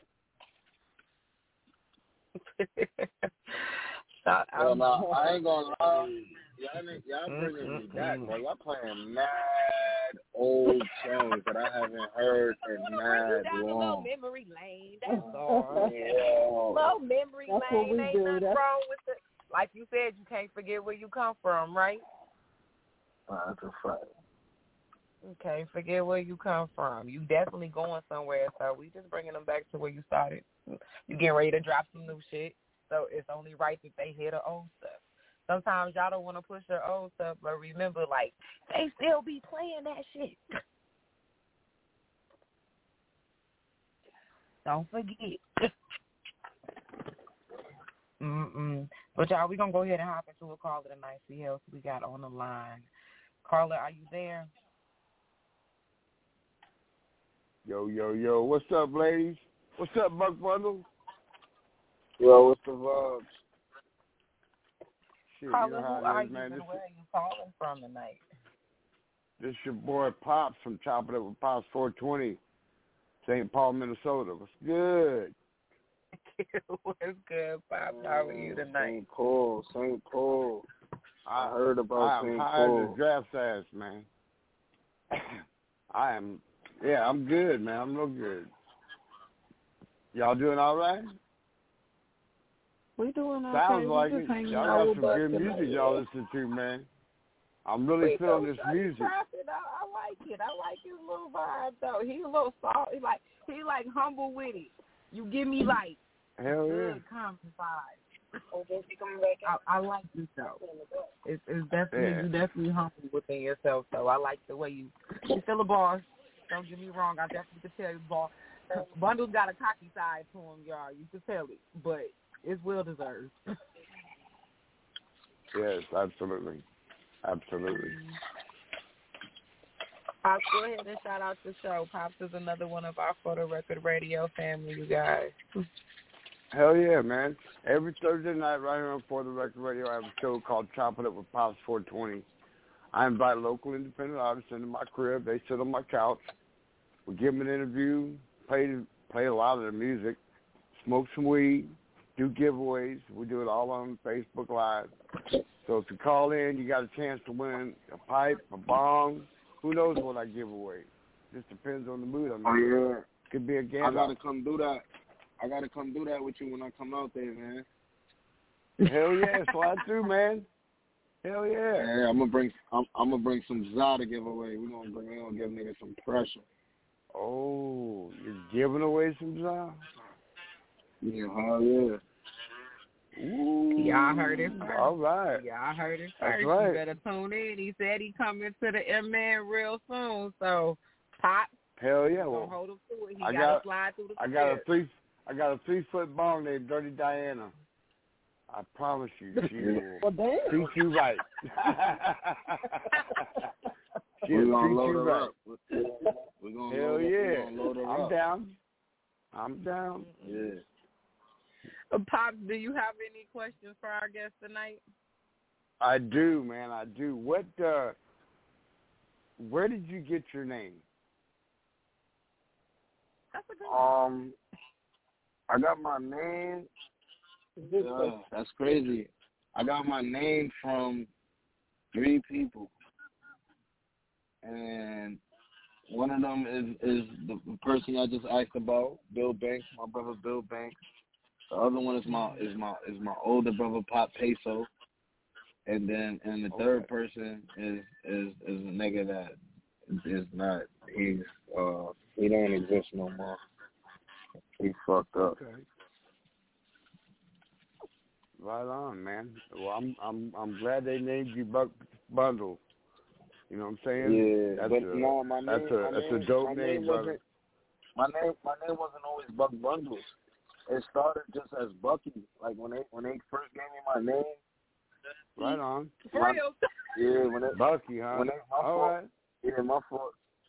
Shout out. Well, no, I ain't gonna lie. Y'all, y'all bringing me back, bro. Y'all playing mad old songs that I haven't heard in mad long. Memory lane, that's all. Yeah. Little memory That's what lane, we ain't do. nothing That's- wrong with it. Like you said, you can't forget where you come from, right? That's a fact. You can't forget where you come from. You definitely going somewhere, so we just bringing them back to where you started. You getting ready to drop some new shit. so it's only right that they hear the old stuff. Sometimes y'all don't want to push their old stuff, but remember, like, they still be playing that shit. Don't forget. Mm-mm. But, y'all, we're going to go ahead and hop into a caller tonight, see who else we got on the line. Carla, are you there? Yo, yo, yo. What's up, ladies? What's up, Buck Bundle? Yo, what's the vibes? Shit, Carla, you know how who are it is, you man. and This, where are you calling from tonight? this your boy Pops from Chopping Up with Pops four twenty, Saint Paul, Minnesota. What's good? What's good, Pops? How are you tonight? Saint Paul, Saint Paul. I, I heard about I'm Saint high Paul. as a draft's ass, man. I am, yeah, I'm good, man. I'm real good. Y'all doing all right? We doing okay. Sounds we like just it. hanging Y'all out got with some good Buck music tonight. y'all listen to, man. I'm really Wait, feeling so this Shorty music. Trapping, I, I like it. I like his little vibe though. He a little soft. He like he like humble with it. You give me like Hell good yeah. confident vibes. I, I like this though. It's, it's definitely Yeah. you definitely humble within yourself. So I like the way you you still a boss. Don't get me wrong. I definitely could tell you, boss. Bundle's got a cocky side to him, y'all. You can tell it, but it's well deserved. Yes, absolutely. Absolutely. Pops, go ahead and shout out the show. Pops is another one of our For the Record Radio family, you guys. Hell yeah, man. Every Thursday night right here on For the Record Radio, I have a show called Chopping Up with Pops four twenty. I invite local independent artists into my crib. They sit on my couch. We give them an interview, play, play a lot of their music, smoke some weed, do giveaways. We do it all on Facebook Live. So if you call in, you got a chance to win a pipe, a bong. Who knows what I give away? Just depends on the mood I'm in. Oh, yeah. Could be a I gamble. gotta come do that. I gotta come do that with you when I come out there, man. Hell yeah, slide through, man. Hell yeah. Yeah, I'm gonna bring. I'm, I'm gonna bring some za to give away. We gonna bring. We gonna give niggas some pressure. Oh, you're giving away some za? Yeah, hell yeah. Ooh, Y'all heard it first. All right. Y'all heard it That's first. right. You better tune in. He said he coming to the M-Man real soon. So, Pop, Hell yeah. gonna Well, hold him to it. He I gotta got, slide through the I got a crib. three, I got a three foot bong named Dirty Diana. I promise you, she will Well, damn. treat you right. She'll We're gonna treat load you her right. up. We're gonna Hell load her, yeah. we're gonna load her I'm up. down. I'm down. Yeah. Uh, Pop, do you have any questions for our guest tonight? I do, man. I do. What? uh Where did you get your name? That's a good one. Um, I got my name. Yeah, that's crazy. I got my name from three people, and one of them is is the person I just asked about, Bill Banks, my brother Bill Banks. The other one is my is my is my older brother Pop Peso, and then and the third Okay. person is is is a nigga that is not he's uh he don't exist no more. He fucked up. Okay. Right on, man. Well, I'm I'm I'm glad they named you Buck Bundle. You know what I'm saying? Yeah, that's but a, no, my name, that's a my that's name, a dope my name, name brother. wasn't, my name, my name wasn't always Buck Bundles. It started just as Bucky. Like when they when they first gave me my name. Right on. For my, real? Yeah, when they Bucky, huh? when they, my All fault. right. Yeah, my fault.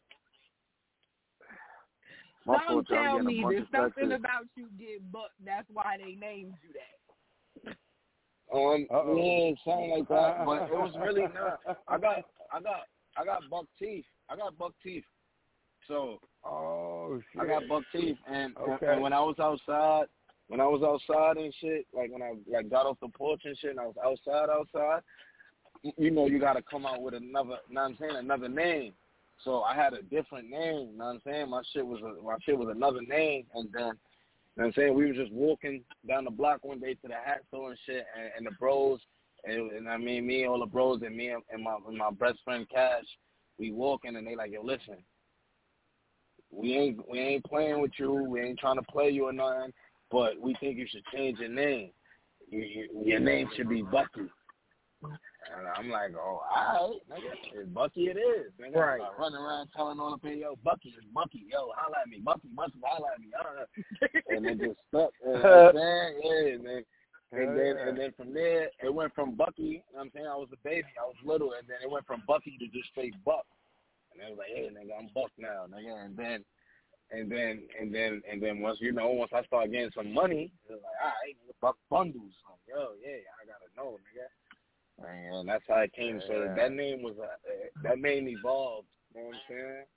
My Don't fault, y'all tell getting me a bunch there's of something texts. about you get bucked. That's why they named you that. Um, Uh-oh. yeah, it sounded like that, but it was really not. I got, I got, I got buck teeth. I got buck teeth. So, oh shit. I got buck teeth, and, Okay. and and when I was outside, when I was outside and shit, like when I like got off the porch and shit, and I was outside, outside, you know, you gotta come out with another, you know what I'm saying, another name. So I had a different name, you know what I'm saying? My shit was a, my shit was another name, and then, you know what I'm saying, we were just walking down the block one day to the hat store and shit, and, and the bros, and, and I mean, me, all the bros, and me and, and my and my best friend Cash, we walking, and they like, yo, listen, we ain't we ain't playing with you, we ain't trying to play you or nothing, but we think you should change your name. you, you, your name should be Bucky. And I'm like, oh, all right, nigga. It's Bucky it is. Nigga. Right. I'm running around telling all the people, yo, Bucky is Bucky. Yo, holla at me. Bucky, Bucky, holla at me. Uh. And it just stuck. You know what I'm saying? Yeah, and then, and, then, and then from there, it went from Bucky. You know what I'm saying? I was a baby. I was little. And then it went from Bucky to just straight Buck. And I was like, hey, nigga, I'm Buck now, nigga. And then, and then, and then, and then once, you know, once I started getting some money, it was like, all right, nigga, Buck bundles. Like, yo, yeah, I got to know, nigga. And that's how it came. So yeah. that name was uh, that name evolved. You know what I'm saying?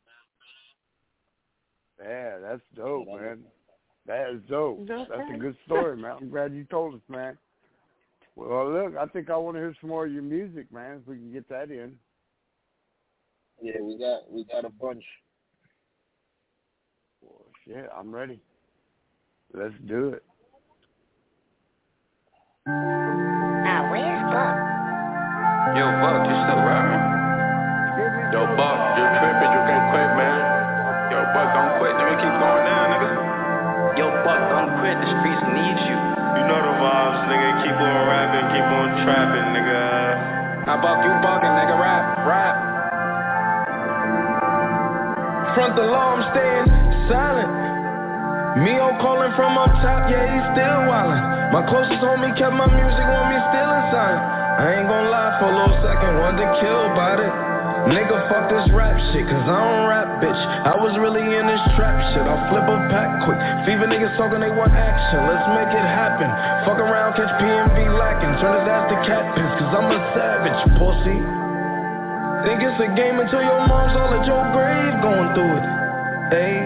Yeah, that's dope, yeah, man. That is dope. That's a good story, man. I'm glad you told us, man. Well, look, I think I want to hear some more of your music, man. If we can get that in. Yeah, we got we got a bunch. Well, shit, I'm ready. Let's do it. Now, where's Buck? Yo, Buck, you still rapping? Yo, Buck, you tripping, you can't quit, man. Yo, Buck, don't quit, nigga, keep going down, nigga. Yo, Buck, don't quit, the streets need you. You know the vibes, nigga, keep on rapping, keep on trapping, nigga. Now, Buck, you bugging, nigga, rap, rap. Front the law, I'm staying silent. Mio calling from up top, yeah, he's still wildin'. My closest homie kept my music, want me still inside. I ain't gon' lie for a little second, wanted to kill about it. Nigga, fuck this rap shit, cause I don't rap, bitch. I was really in this trap shit, I'll flip a pack quick. Fever niggas talking, they want action, let's make it happen. Fuck around, catch P M V lacking, turn his ass to cat piss, cause I'm a savage, pussy. Think it's a game until your mom's all at your grave going through it. Ayy.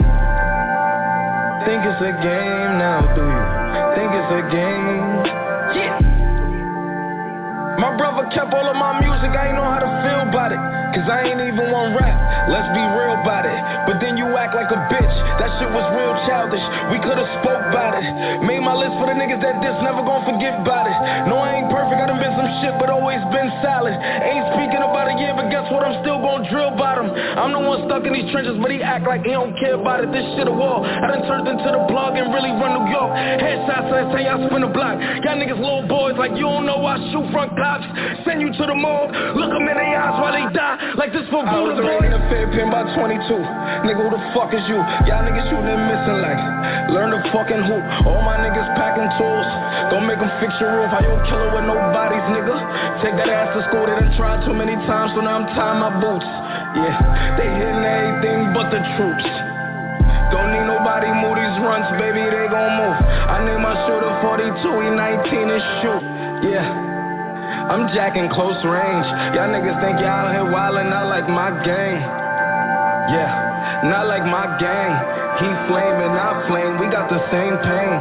Think it's a game now, do you? Think it's a game? Yeah. My brother kept all of my music, I ain't know how to feel about it. Cause I ain't even want rap, let's be real about it. But then you act like a bitch, that shit was real childish. We could've spoke about it. Made my list for the niggas that diss, never gon' forget about it. No, I ain't perfect, I done been some shit, but always been solid. Ain't speaking about a year, but guess what, I'm still gon' drill bottom. I'm the one stuck in these trenches, but he act like he don't care about it. This shit a war, I done turned into the plug and really run New York. Headshots last time y'all spin the block. Y'all niggas little boys like you don't know I shoot front cops. Send you to the morgue, look them in their eyes while they die. Like this for Buddha. I was already in a fair pin by twenty-two. Nigga, who the fuck is you? Y'all niggas shooting and missing like. Learn to fucking hoop. All my niggas packing tools. Don't make them fix your roof. I your killer with no bodies, nigga. Take that ass to school. They done tried too many times, so now I'm tying my boots. Yeah, they hitting everything but the troops. Don't need nobody move these runs, baby, they gon' move. I need my shooter forty-two, he nineteen and shoot. Yeah. I'm jacking close range. Y'all niggas think y'all out here wildin', not like my gang. Yeah, not like my gang. He flame and I flame, we got the same pain.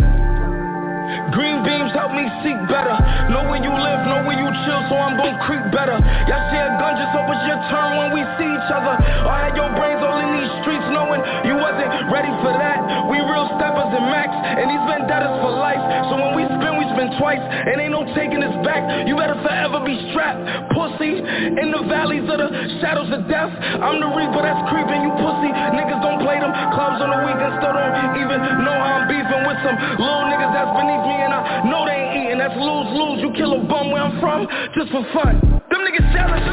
Green beams help me seek better. Know where you live, know where you chill, so I'm gon' creep better. Y'all share a gun, just hope it's your turn when we see each other. Or had your brains all in these streets knowing you wasn't ready for that. We real steppers and max, and these vendettas for life. So when we spin, we spin twice, and ain't no taking us back. You better forever be strapped, pussy. In the valleys of the shadows of death, I'm the reaper that's creeping, you pussy. Niggas don't play them clubs on the weekend, still don't even know how I'm beefing with some little niggas that's beneath me, and I know they ain't eating. That's lose-lose. You kill a bum where I'm from, just for fun. Them niggas jealous.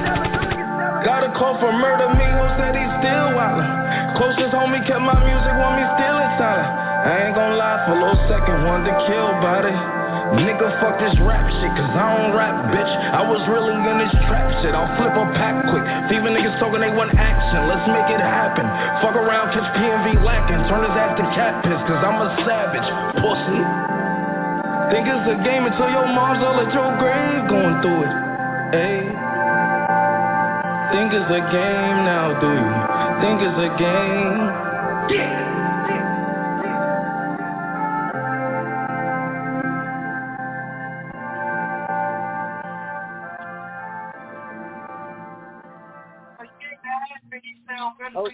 Got a call for murder, me who said he's still wildin'. Closest homie kept my music, want me still inside. I ain't gon' lie for a little second, wanted to kill about it. Nigga, fuck this rap shit, cause I don't rap, bitch. I was really in this trap shit, I'll flip a pack quick. Fever niggas talking, they want action, let's make it happen. Fuck around, catch P M V lacking, turn his ass to cat piss, cause I'm a savage, pussy. Think it's a game until your mom's all at your grave going through it. Ayy. Think it's a game now, do you? Think it's a game? Yeah. Oh.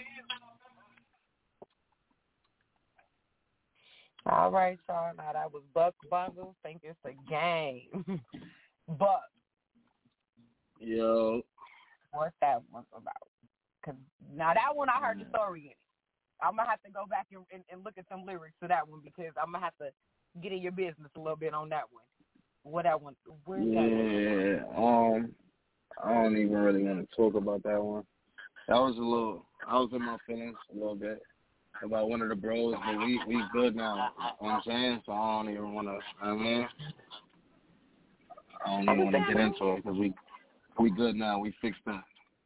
All right, y'all. Now that was Buck Bundles. Think it's a game. Buck. Yo. What's that one about? Cause now that one I heard the story in it. I'm gonna have to go back and, and, and look at some lyrics to that one because I'm gonna have to get in your business a little bit on that one. What that one? Where's yeah, that one? um, I don't even really want to talk about that one. That was a little, I was in my feelings a little bit about one of the bros, but we we good now. You know what I'm saying? So I don't even want to, you know what I mean? I don't even want to get into it because we, we good now. We fixed that.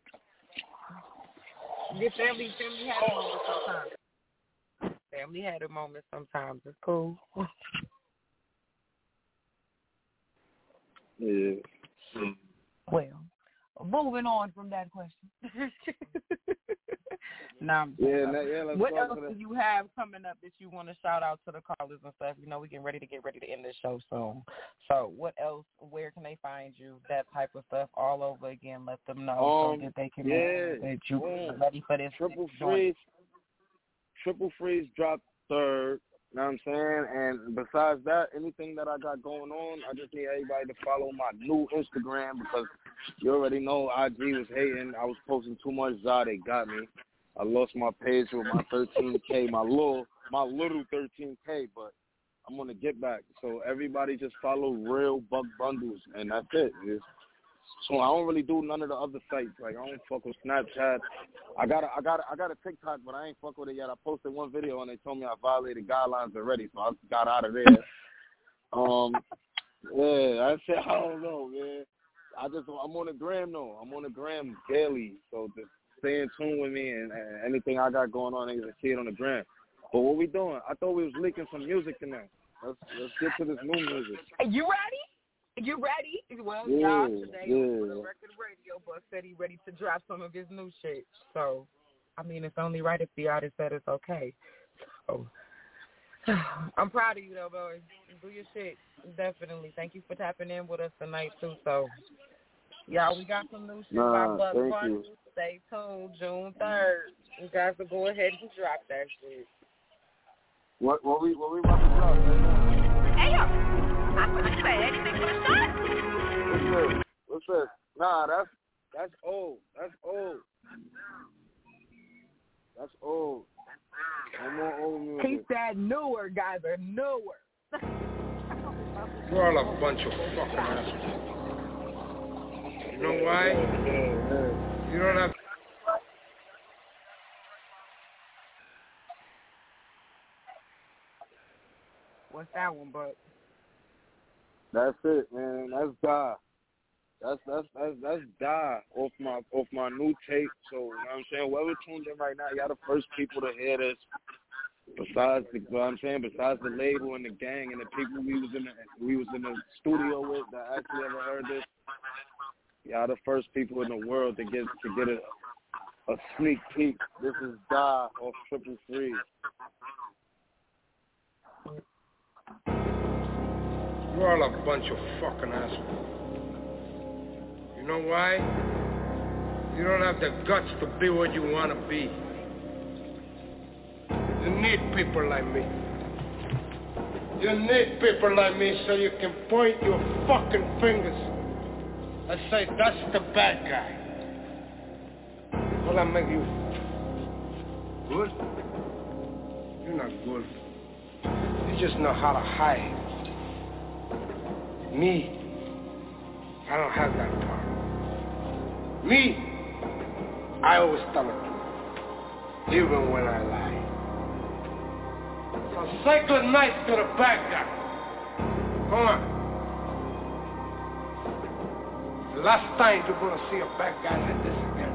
Your family, family had a moment sometimes. Family had a moment sometimes. It's cool. Yeah. Well, moving on from that question. nah, yeah, that, yeah, let's what go else to the... do you have coming up that you want to shout out to the callers and stuff? You know, we getting ready to get ready to end this show soon. So what else, where can they find you, that type of stuff all over again? Let them know Um, so that they can yeah, know that you yeah. are ready for this. Triple Freeze, Triple Freeze dropped third. You know what I'm saying? And besides that, anything that I got going on, I just need everybody to follow my new Instagram because you already know I G was hating. I was posting too much Za. They got me. I lost my page with my thirteen K, my little, my little thirteen K, but I'm going to get back. So everybody just follow Real Buck Bundles, and that's it. It's, so I don't really do none of the other sites. Like, I don't fuck with Snapchat. I got a, I got a, I got a TikTok, but I ain't fuck with it yet. I posted one video, and they told me I violated guidelines already, so I got out of there. Um, yeah, I said, I don't know, man. I just, I'm on the gram, though. I'm on the gram daily, so just stay in tune with me, and, and anything I got going on, they can see it on the gram. But what we doing? I thought we was leaking some music tonight. Let's, let's get to this new music. You ready? You ready? Well, yeah, y'all, today yeah. on the record radio, Buck said he ready to drop some of his new shit. So, I mean, it's only right if the artist said it's okay. So, I'm proud of you, though, boy. Do your shit, definitely. Thank you for tapping in with us tonight, too. So, y'all, we got some new shit nah, by Buck thank Bundles. You. Stay tuned, June third. You guys will go ahead and drop that shit. What, what we, what we about to drop right now? Hey, yo. I was gonna say anything for the shot. What's this? What's this? Nah, that's that's old. That's old. That's old. No more old music. He said newer, guys are newer. You're all a bunch of fucking assholes. You know why? You don't have. What's that one, Buck? That's it, man. That's Die. That's that's that's that's Die off my off my new tape. So you know what I'm saying? Whoever tuned in right now, y'all the first people to hear this. Besides the, you know what I'm saying, besides the label and the gang and the people we was in the we was in the studio with that actually ever heard this. Y'all the first people in the world to get to get a a sneak peek. This is Die off Triple Freeze. You're all a bunch of fucking assholes. You know why? You don't have the guts to be what you want to be. You need people like me. You need people like me so you can point your fucking fingers and say, that's the bad guy. Will I make you good? You're not good. You just know how to hide. Me, I don't have that power. Me, I always tell the truth, even when I lie. So say good night to the bad guy. Come on. The last time you're gonna see a bad guy like this again.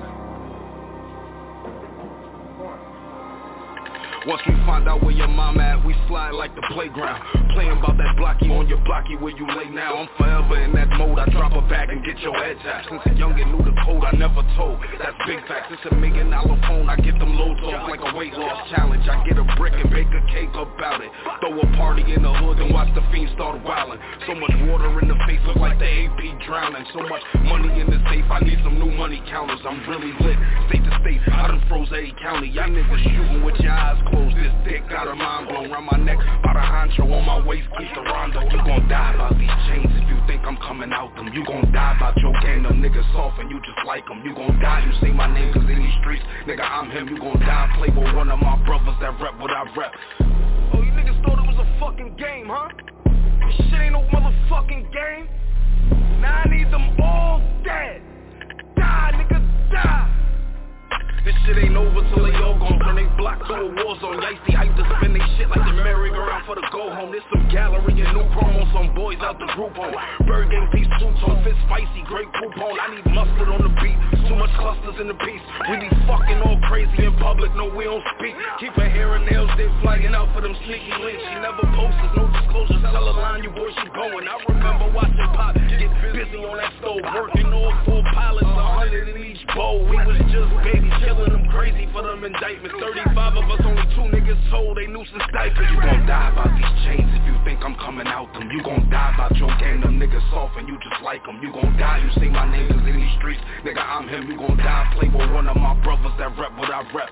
Come on. Once we find out where your mama at, we slide like the playground. Playing about that blocky on your blocky where you lay now. I'm forever in that mode, I drop a bag and get your head tapped. Since a youngin' knew the code, I never told. That's big facts, it's a million dollar phone, I get them loads off like a weight loss challenge. I get a brick and bake a cake about it. Throw a party in the hood and watch the fiends start wildin'. So much water in the face, look like the A P drowning. So much money in the safe, I need some new money counters. I'm really lit, state to state, I done froze a county. Y'all niggas shooting with your eyes closed. This dick got a mind blown around my neck. By the honcho on my waist, keep the rondo. You gon' die about these chains if you think I'm coming out them. You gon' die about your gang, them niggas soft and you just like them. You gon' die, you say my name cause in these streets, nigga I'm him. You gon' die, play with one of my brothers that rep what I rep. Oh, you niggas thought it was a fucking game, huh? This shit ain't no motherfucking game. Now I need them all dead. Die, nigga, die. This shit ain't over till they all gone. When they block through the war zone. Yicey hype to spin they shit like the merry-go-round for the go home. There's some gallery and new promos on boys out the group home. Bird gang piece suits on, fit spicy, great coupon. I need mustard on the beat, too much clusters in the piece. We be fucking all crazy in public, no we don't speak. Keep her hair and nails, they flying out for them sneaky links. She never posts, no disclosures, tell her line, you boy she going. I remember watching Pop get busy on that stove, working all four pilots, a hundred in each bowl. We was just baby killing them crazy for them indictments. Thirty-five of us, only two niggas told they nuisance diapers. You gon' die about these chains if you think I'm coming out them. You gon' die about your game, them niggas soft and you just like them. You gon' die, you see my name is in these streets. Nigga, I'm him, you gon' die. Play with one of my brothers that rep what I rep.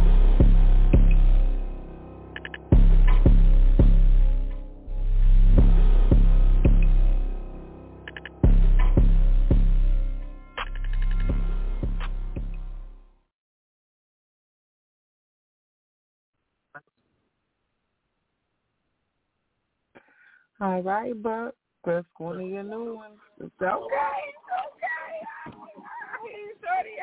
All right, Buck. That's one of your new ones. It's okay. It's okay. I hear you, shorty.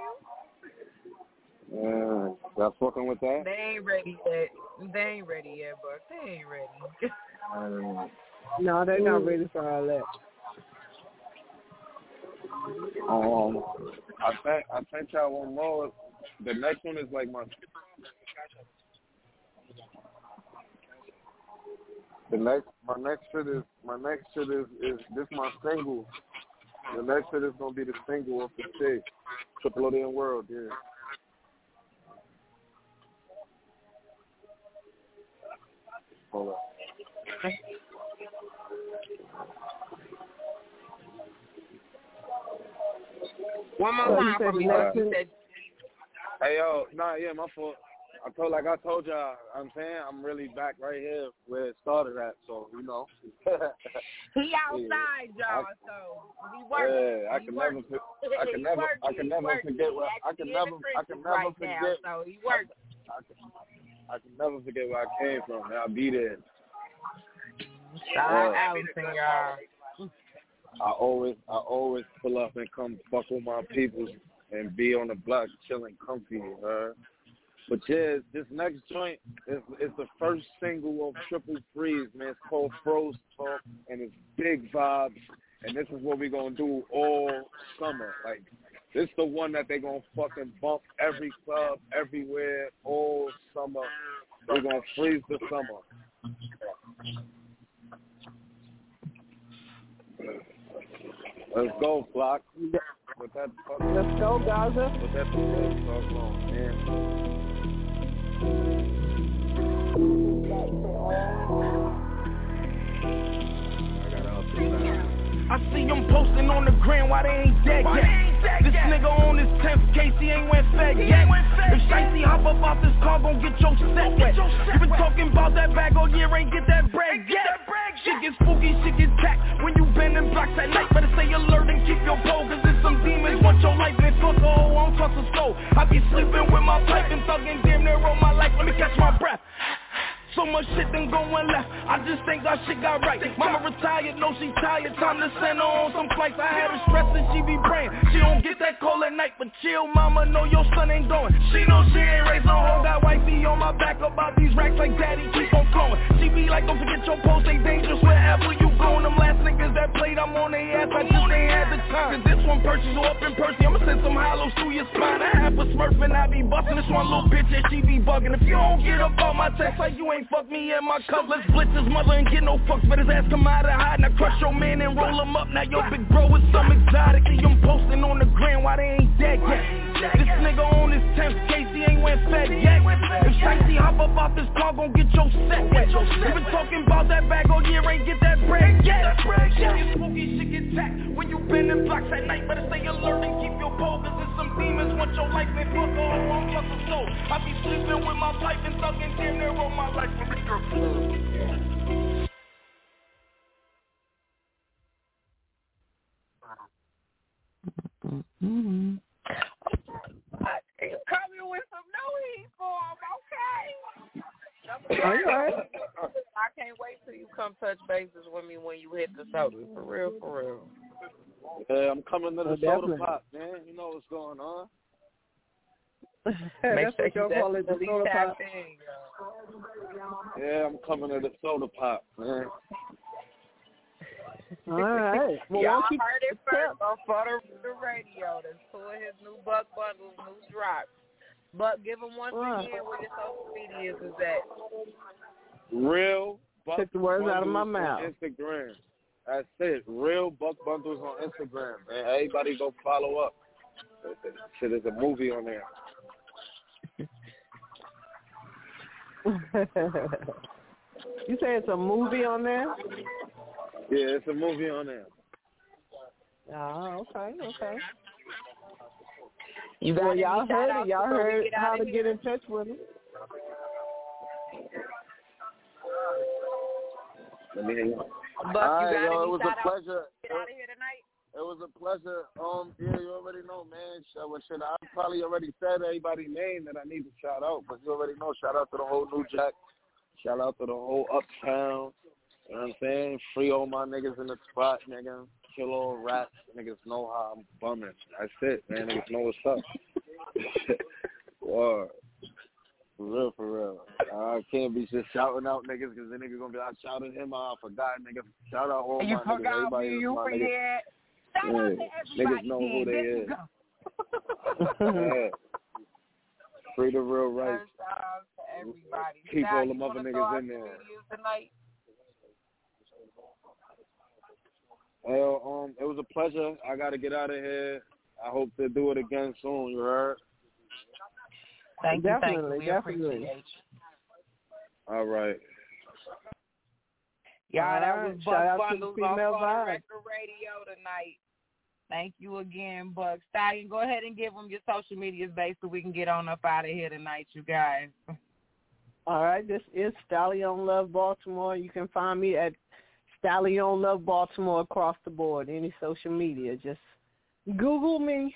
I hear you. Yeah, y'all fucking with that? They ain't ready yet. They ain't ready yet, Buck. They ain't ready. Um, no, they're not ready for all that. Um, I think I think y'all one more. The next one is like my. The next, my next shit is my next shit is is this my single. The next shit is gonna be the single of the shit. Triple O D N World, yeah. Hold on. One more time for me. Hey yo, nah, yeah, my fault. I told, like I told y'all, I'm saying I'm really back right here where it started at, so, you know. He outside, y'all, I, so he working. Yeah, I he can working. never, I can never, I can never forget what, I can never, I can never right forget. Now, so he working. I, I, can, I can never forget where I came from, and I'll be there. Shout out Allison, y'all. I always, I always pull up and come fuck with my people and be on the block chilling comfy, uh. But yeah, this next joint is, is the first single of Triple Freeze, man. It's called Froze Talk, and it's big vibes. And this is what we're going to do all summer. Like, this is the one that they're going to fucking bump every club, everywhere, all summer. We're going to freeze the summer. Let's go, Flock. With that fucking, Let's go, Gaza. With that Froze Talk on, man. I see them posting on the gram why they ain't dead yet. This nigga on his tenth case, he ain't went fed yet. If Shicey hop up off this car, gon' get your set wet. You been talking about that bag all year, ain't get that bread yet. Shit get spooky, shit get tacked. When you bending blocks at night, better stay alert and keep your pole. Cause there's some demons want your life and fuck a hoe, I don't trust a soul. I be sleeping with my pipe and thugging damn near all my life. Let me catch my breath. So much shit done going left, I just think our shit got right. Mama retired, no she tired, time to send her on some flights. I had her stressing, she be praying, she don't get that call at night. But chill mama, know your son ain't going. She know she ain't raised no hoe, got wifey on my back about these racks like daddy, keep on flowing. She be like, don't forget your post, they dangerous wherever you going. Them last niggas that played, I'm on their ass, I just ain't had the time. Cause this one purchase or up in Percy, I'ma send some hollows through your spine. I have a smurf and I be busting this one little bitch and she be bugging. If you don't get up on my text like you ain't fuck me and my cup, let's blitz his mother and get no fucks. But his ass come out of hide and I crush your man and roll him up. Now your big bro is some exotic. See him posting on the gram why they ain't dead yet. This nigga on his tenth case, he ain't went fed yet. If Shicey hop up off this car, gon' get your set wet. You been talking about that bag all year, ain't get that bread yet. Shit get spooky, shit get tacked. When you bending blocks at night, better stay alert and keep your pole. Cause there's some demons want your life and fuck a hoe, I don't trust a soul. I be sleeping with my pipe and thugging damn near all my life. Mm-hmm. You coming with some no heat for him, okay? All right. I can't wait till you come touch bases with me when you hit the soda. For real, for real. Yeah, I'm coming to the Oh, soda definitely. pop, man. You know what's going on. Make That's sure what you y'all call it, the definitely soda tap pop. in, Yeah, I'm coming to the soda pop, man. All right. Well, y'all won't you heard it tell- first on Photo the Radio. That's two of his new Buck bundles, new drops. But give him once Right. again where your social media is at. Real Buck Took the words out of my Bundles mouth. on Instagram. That's it. Real Buck Bundles on Instagram, man. Everybody go follow up. Shit is a movie on there. You say it's a movie on there? Yeah, it's a movie on there. Oh, okay, okay. You got well, any y'all heard shout-outs it. Y'all before we heard get how outta to here? get in touch with him. Let me hear you. Buck, All you right, got yo, any it was a shout-outs pleasure. to get out of here tonight? It was a pleasure. Um, yeah, you already know, man. Shit, well, shit, I probably already said everybody's name that I need to shout out, but you already know. Shout out to the whole New Jack. Shout out to the whole Uptown. You know what I'm saying? Free all my niggas in the spot, nigga. Kill all rats. Niggas know how I'm bumming. That's it, man. Niggas know what's up. Word. For real, for real. I can't be just shouting out niggas because the nigga gonna be like, I shouted him out. I forgot, nigga. Shout out all You my niggas. forgot Everybody me, is you my niggas. forget. Shout Yeah. out to everybody. Niggas know who they There you is. go. Yeah. Free the real right. Shout out to everybody. Keep Now, all the you mother wanna niggas throw out in your there. videos tonight? Well, um, it was a pleasure. I got to get out of here. I hope to do it again soon. You heard? Thank you, Definitely, thank you. We definitely. appreciate you. All right. Y'all, All that right. was Shout Buck out to the Bundles on female Photo vibe. Record Radio tonight. Thank you again, Buck. Stallion, go ahead and give them your social medias, babe, so we can get on up out of here tonight, you guys. All right, this is Stallion Love Baltimore. You can find me at Stallion Love Baltimore across the board, any social media. Just Google me.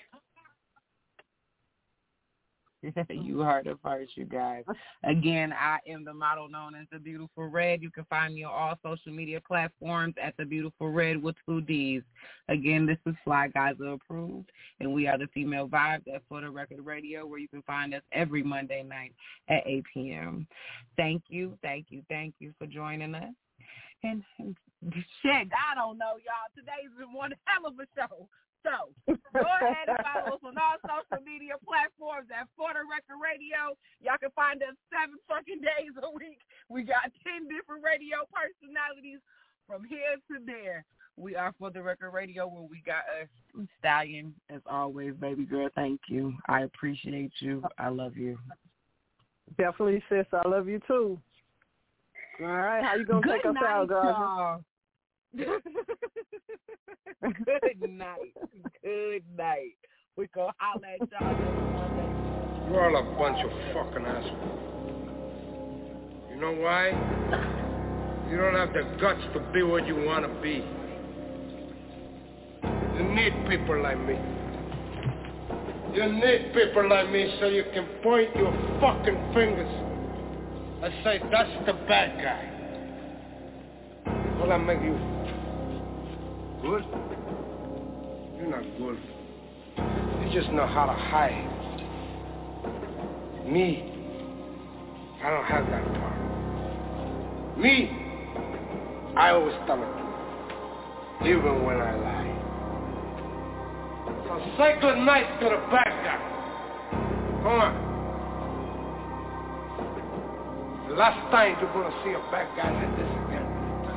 You heard it first, you guys. Again, I am the model known as The Beautiful Red. You can find me on all social media platforms at The Beautiful Red with two D's. Again, this is Fly Guys Are Approved, and we are the Female Vibe at Photo Record Radio, where you can find us every Monday night at eight p.m. Thank you, thank you, thank you for joining us. And, and shit, I don't know, y'all. Today's been one hell of a show. So go ahead and follow us on all social media platforms at Photo Record Radio. Y'all can find us seven fucking days a week. We got ten different radio personalities from here to there. We are For the Record Radio, where we got us Stallion, as always, baby girl. Thank you. I appreciate you. I love you. Definitely, sis. I love you too. All right, how you gonna Good take us night, out, guys? y'all. Good night. Good night. We go holler at y'all next Monday. You're all a bunch of fucking assholes. You know why? You don't have the guts to be what you want to be. You need people like me. You need people like me so you can point your fucking fingers and say, that's the bad guy. Will I make you good? You're not good. You just know how to hide. Me, I don't have that power. Me, I always tell the truth, even when I lie. So say good night to the bad guy. Come on. The last time you're gonna see a bad guy like this again.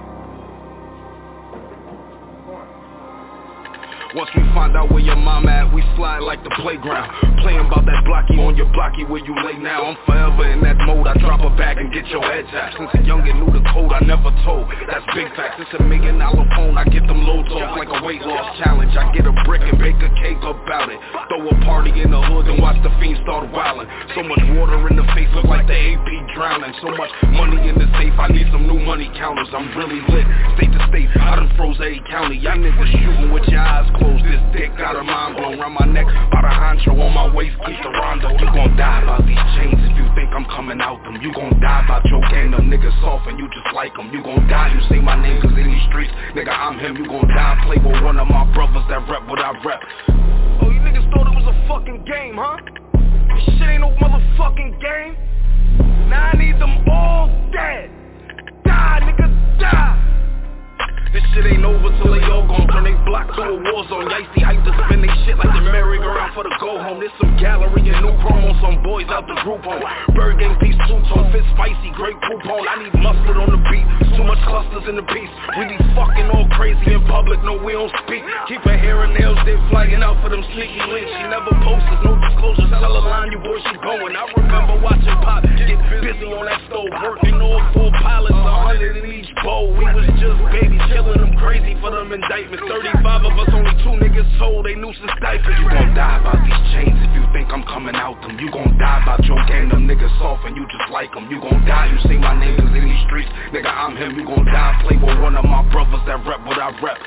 Once we find out where your mom at, we slide like the playground. Playing about that blocky on your blocky where you lay now. I'm forever in that mode, I drop a bag and get your head tapped. Since a youngin' knew the code, I never told. That's big facts, it's a million dollar phone, I get them low talk like a weight loss challenge. knowledge. I get a brick and bake a cake about it. Throw a party in the hood and watch the fiends start wildin'. So much water in the face, look like the A P drowning. So much money in the safe, I need some new money counters. I'm really lit, state to state, I done froze a county. Y'all niggas shooting with your eyes closed. This dick got a mind blown round my neck. By the honcho on my waist, keep the rondo. You gon' die about these chains if you think I'm coming out them. You gon' die about your gang, them niggas soft and you just like them. You gon' die, you say my name cause in these streets, nigga I'm him. You gon' die, play with one of my brothers that rep what I rep. Oh, you niggas thought it was a fucking game, huh? This shit ain't no motherfucking game. Now I need them all dead. Die, nigga, die. This shit ain't over till they all gon' turn they block to a war zone. Icy hype to spin they shit like the merry-go-round for the go home. There's some gallery and new chrome on some boys out the group home. Bird gang piece, two-tone, fit spicy, great coupon. I need mustard on the beat, too much clusters in the piece. We be fucking all crazy in public, no we don't speak. Keep her hair and nails, they flying out for them sneaky links. She never posts, no disclosures, tell her line, you boy she going. I remember watching Pop get busy on that stove, working all four pilots, a hundred in each bowl. We was just babies, killing them crazy for them indictments. Thirty-five of us, only two niggas told they nuisance diapers. You gon' die about these chains if you think I'm coming out them. You gon' die about your gang, them niggas soft and you just like them. You gon' die, you say my name is in these streets, nigga I'm him. You gon' die, play with one of my brothers that rep what I rep.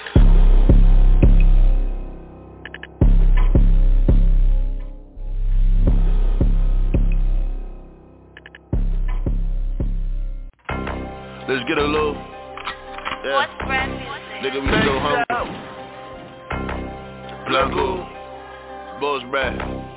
Let's get a little. Yeah. What's brand music? Nigga, we so hungry. Blanco, Boss Brad.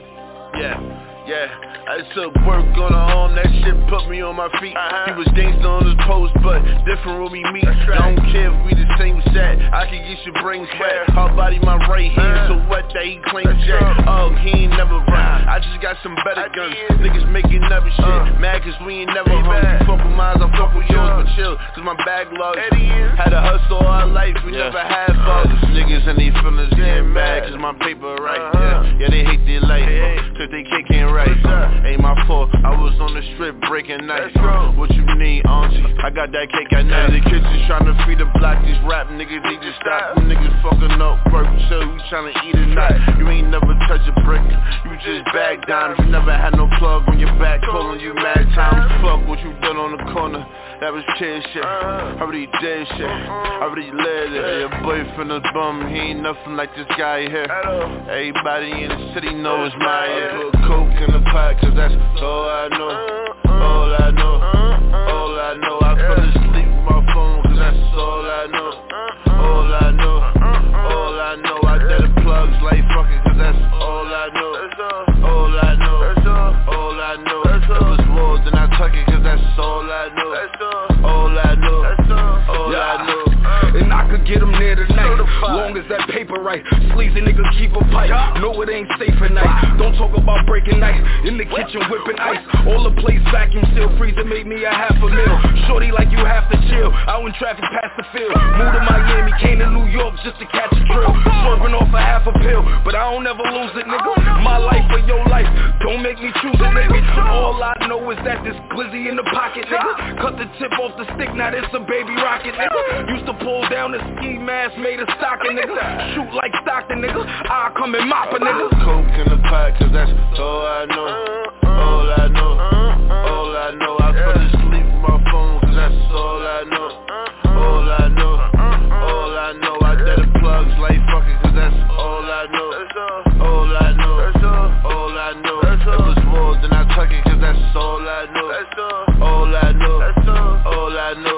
Yeah. Yeah, I took work on her arm, that shit put me on my feet. uh-huh. He was gangsta on his post, but different when we meet. Right. I don't care if we the same set, I can get your brain sweat. Her body my right hand, uh-huh. so wet that he claims Jack. Oh, he ain't never run, I just got some better guns. Niggas making never shit, uh, mad cause we ain't never hung. You fuck with mine, I fuck with yours, but chill, cause my backlog had a hustle all our life, we yeah. never had fun. Uh, niggas and these feelings getting mad cause my paper right. uh-huh. Yeah, yeah, they hate their life, hey, cause they kicking right. Ain't my fault, I was on the strip breaking nights. What you need, auntie? I got that cake at night. In the kitchen tryna feed the block. These rap niggas, they just stop. Them niggas fucking up work, so we tryna eat it night. You ain't never touch a brick, you just bag dimes. You never had no plug on your back, calling you mad times. Fuck what you done on the corner, that was kid shit. I already did shit, I already lived it. Your boyfriend is bum, he ain't nothing like this guy here. Everybody in the city knows my yeah. Put coke in the pot, cause that's all I know. All I know, all I know. I fell asleep with my phone, cause that's all I know. All I know, all I know. I did the plugs like fucking, cause that's all I know. All I know, all I know. If it was more than I tuck it, cause that's all I know. All I know, all I know. And I could get them there tonight, long as that paper right. Sleazy nigga keep a pipe, no it ain't safe at night. Don't talk about breaking night, in the kitchen whipping ice. All the place vacuum still freezer made me a half a meal. Shorty like you have to chill, out in traffic past the field. Moved to Miami, came to New York just to catch a drill. Swerving off a half a pill, but I don't ever lose it nigga. My life or your life, don't make me choose it nigga. All I know is that this glizzy in the pocket nigga. Cut the tip off the stick, now this a baby rocket nigga. Used to pull down the ski mask, made a stocking nigga. Shoot like Stockton nigga, I come and mop a nigga. Coke in the pot, cause that's all I know. All I know, all I know. I fell asleep with my phone, cause that's all I know. All I know, all I know. I did the plugs like fucking, cause that's all I know. All I know, all I know. If it was more than I tuck it, cause that's all I know. All I know, all I know.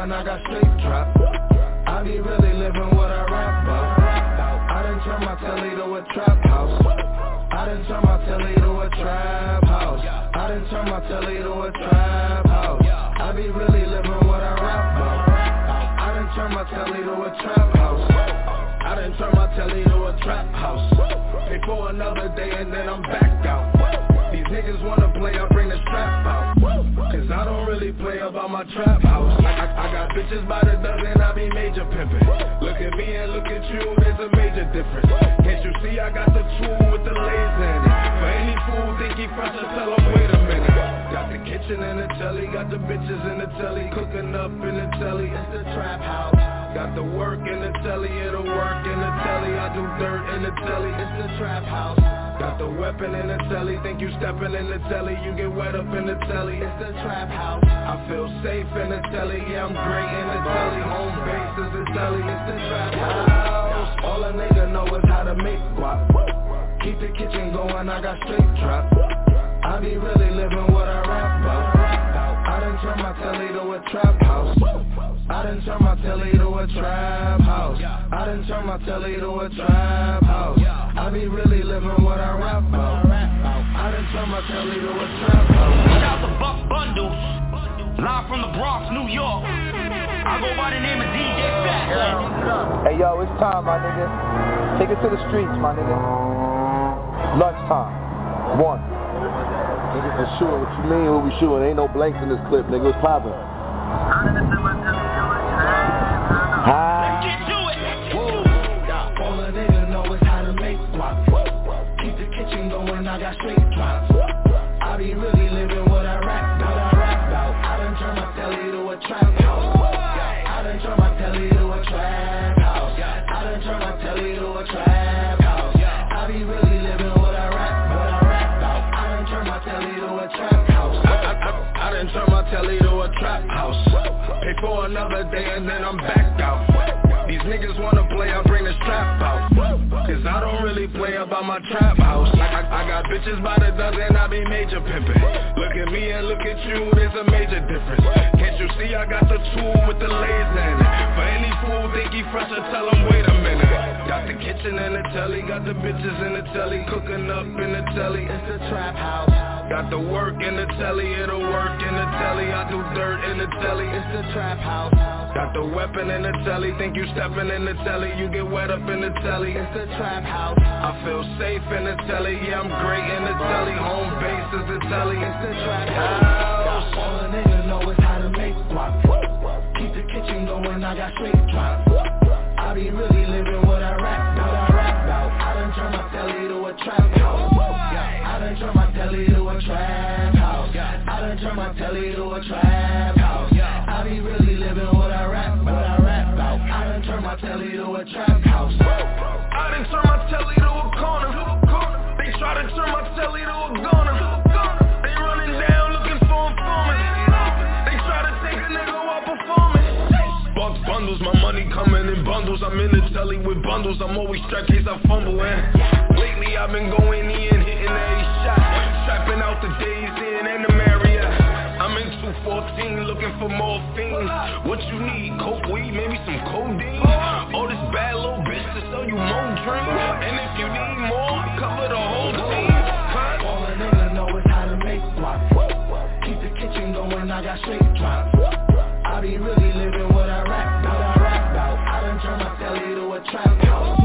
going, I got straight drop. I be really living what I rap about. I done turned my telly to a trap house. I done turned my telly to a trap house. I done turned my telly to a trap house. I be really living what I rap about. I done turned my telly to a trap house. I done turned my telly to a trap house. Pay for another day and then I'm back out. These niggas wanna play, I bring the strap out. Cause I don't really play about my trap house. I, I, I got bitches by the dozen, I be major pimpin'. Look at me and look at you, there's a major difference. Can't you see I got the tool with the laser in it? For any fool think he fresh, I tell him wait a minute. Got the kitchen and the telly, got the bitches in the telly, cooking up in the telly, it's the trap house. Got the work in the telly, it'll work in the telly, I do dirt in the telly, it's the trap house. Got the weapon in the telly, think you stepping in the telly, you get wet up in the telly, it's the trap house. I feel safe in the telly, yeah I'm great in the telly, home base is the telly, it's the trap house. All a nigga know is how to make guap. Keep the kitchen going, I got straight drop. I be really living what I rap about. I done turned my telly to a trap house. I done turned my telly to a trap house. I done turned my telly to a trap house. I be really living what I rap about. I done turned my telly to a trap house. Shout to Buck Bundles, live from the Bronx, New York. I go by the name of D J Fat. Hey yo, it's time, my nigga. Take it to the streets, my nigga. Lunchtime. One. Niggas for sure. What you mean? What we shooting? Ain't no blanks in this clip, nigga. What's poppin'? Let's get to it. All a nigga know is how to make guap. Keep the kitchen going, I got straight drops. I be really living what I rap about. I rap about. I done turned my telly to a trap house. I done turned my telly to a trap house. I done turned my telly to a trap house. I be really living what I rap about. I rap about. I done turned my telly to a trap house. I, I, I, I done turned my telly to a trap house. Pay for another day and then I'm back out. These niggas wanna play, I bring the strap out. Cause I don't really play about my trap house. I, I, I got bitches by the dozen, I be major pimpin'. Look at me and look at you, there's a major difference. Can't you see I got the tool with the laser in it? For any fool think he fresh, I tell him wait a minute. Got the kitchen and the telly, got the bitches in the telly, cooking up in the telly, it's the trap house. Got the work in the telly, it'll work in the telly, I do dirt in the telly, it's the trap house. Got the weapon in the telly, think you stepping in the telly, you get wet up in the telly, it's the trap house. I feel safe in the telly, yeah I'm great in the telly, home base is the telly, it's the trap house. All a nigga know is how to make guap. Keep the kitchen going, I got straight drop. I be really living what I rap about. I rap about. I done turned my telly to a trap house. I done turned my telly to a trap house. I done turned my telly to a trap house. I be really living what I rap about. I rap about. I done turned my telly to a trap house. I done turned my telly to a corner. They try to turn my telly to a goner. They running down looking for informant. They try to take a nigga while performing. Buck bundles, my money coming in bundles. I'm in the telly with bundles. I'm always strapped case I fumble in. Lately I've been going in, hitting every shot, strapping out the days in and the Marriott. I'm in two fourteen looking for morphine. What you need? Coke, weed, maybe some codeine. Oh, this bad little bitch to sell you more dreams. And if you need more, cover the whole team. All a nigga know is how to make guap. Keep the kitchen going, I got straight drops. I be really living what I rap about. I rap about. I done turned my telly to a trap house.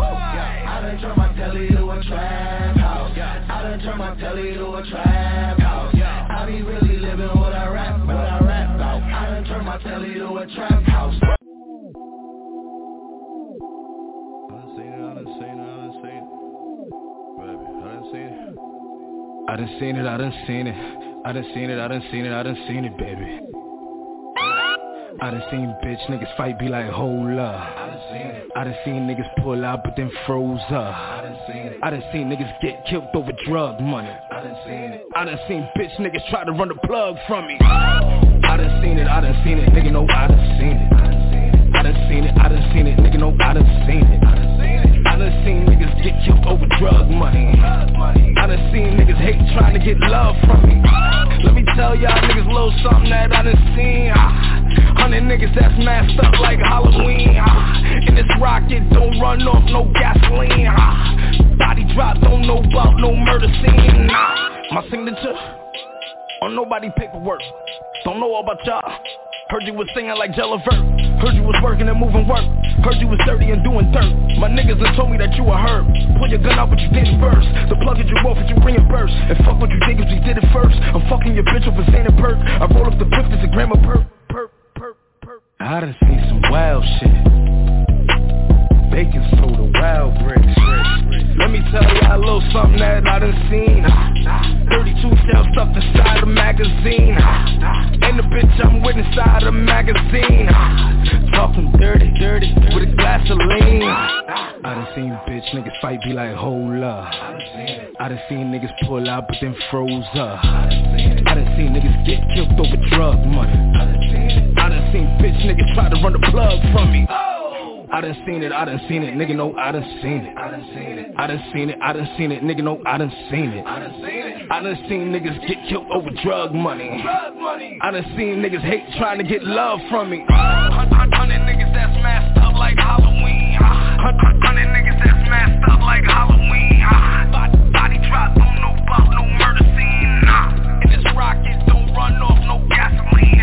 I done turned my telly to a trap house. I done turned my telly to a trap house. I be really living what I rap about. I rap about. I done turned my telly to a trap house. I done seen it, I done seen it. I done seen it, I done seen it, I done seen it, baby. I done seen bitch niggas fight be like, hold up. I done seen niggas pull out but then froze up. I done seen niggas get killed over drug money. I done seen bitch niggas try to run the plug from me. I done seen it, I done seen it, nigga know I done seen it. I done seen it, I done seen it, nigga know I done seen it. I done seen niggas get killed over drug money. I done seen niggas hate trying to get love from me. Let me tell y'all niggas a little something that I done seen. Hundred niggas niggas that's masked up like Halloween. Ah, and this rocket don't run off no gasoline. Ah, body drop, don't know about no murder scene. Nah, my signature on nobody paperwork. Don't know all about y'all. Heard you was singing like Jelliver. Heard you was working and moving work. Heard you was dirty and doing dirt. My niggas done told me that you a herb. Pull your gun out but you didn't burst. The plug that you off but you reimburse. And fuck what you think if you did it first. I'm fucking your bitch over Saint and perk. I roll up the fifth, it's a gram of perk. Perk, perk, perk. I done seen some wild shit. Baking soda, wild bricks. Let me tell you a little something that I done seen. thirty-two shell stuffed inside a magazine. And the bitch I'm with inside a magazine. Talking dirty, dirty, with a glass of lean. I done seen bitch niggas fight be like, hold up. I done seen niggas pull out but then froze up. I done seen niggas get killed over drug money. I done seen bitch niggas try to run the plug from me. I done seen it, I done seen it, nigga know I done seen it. I done seen it, I done seen it, I done seen it, nigga know I done seen it. I done seen it, I done seen niggas get killed over drug money. I done seen niggas hate trying to get love from me. Hundred niggas that's masked up like Halloween. Hundred niggas that's masked up like Halloween. Body drop, don't know about no murder scene. And this rocket don't run off no gasoline.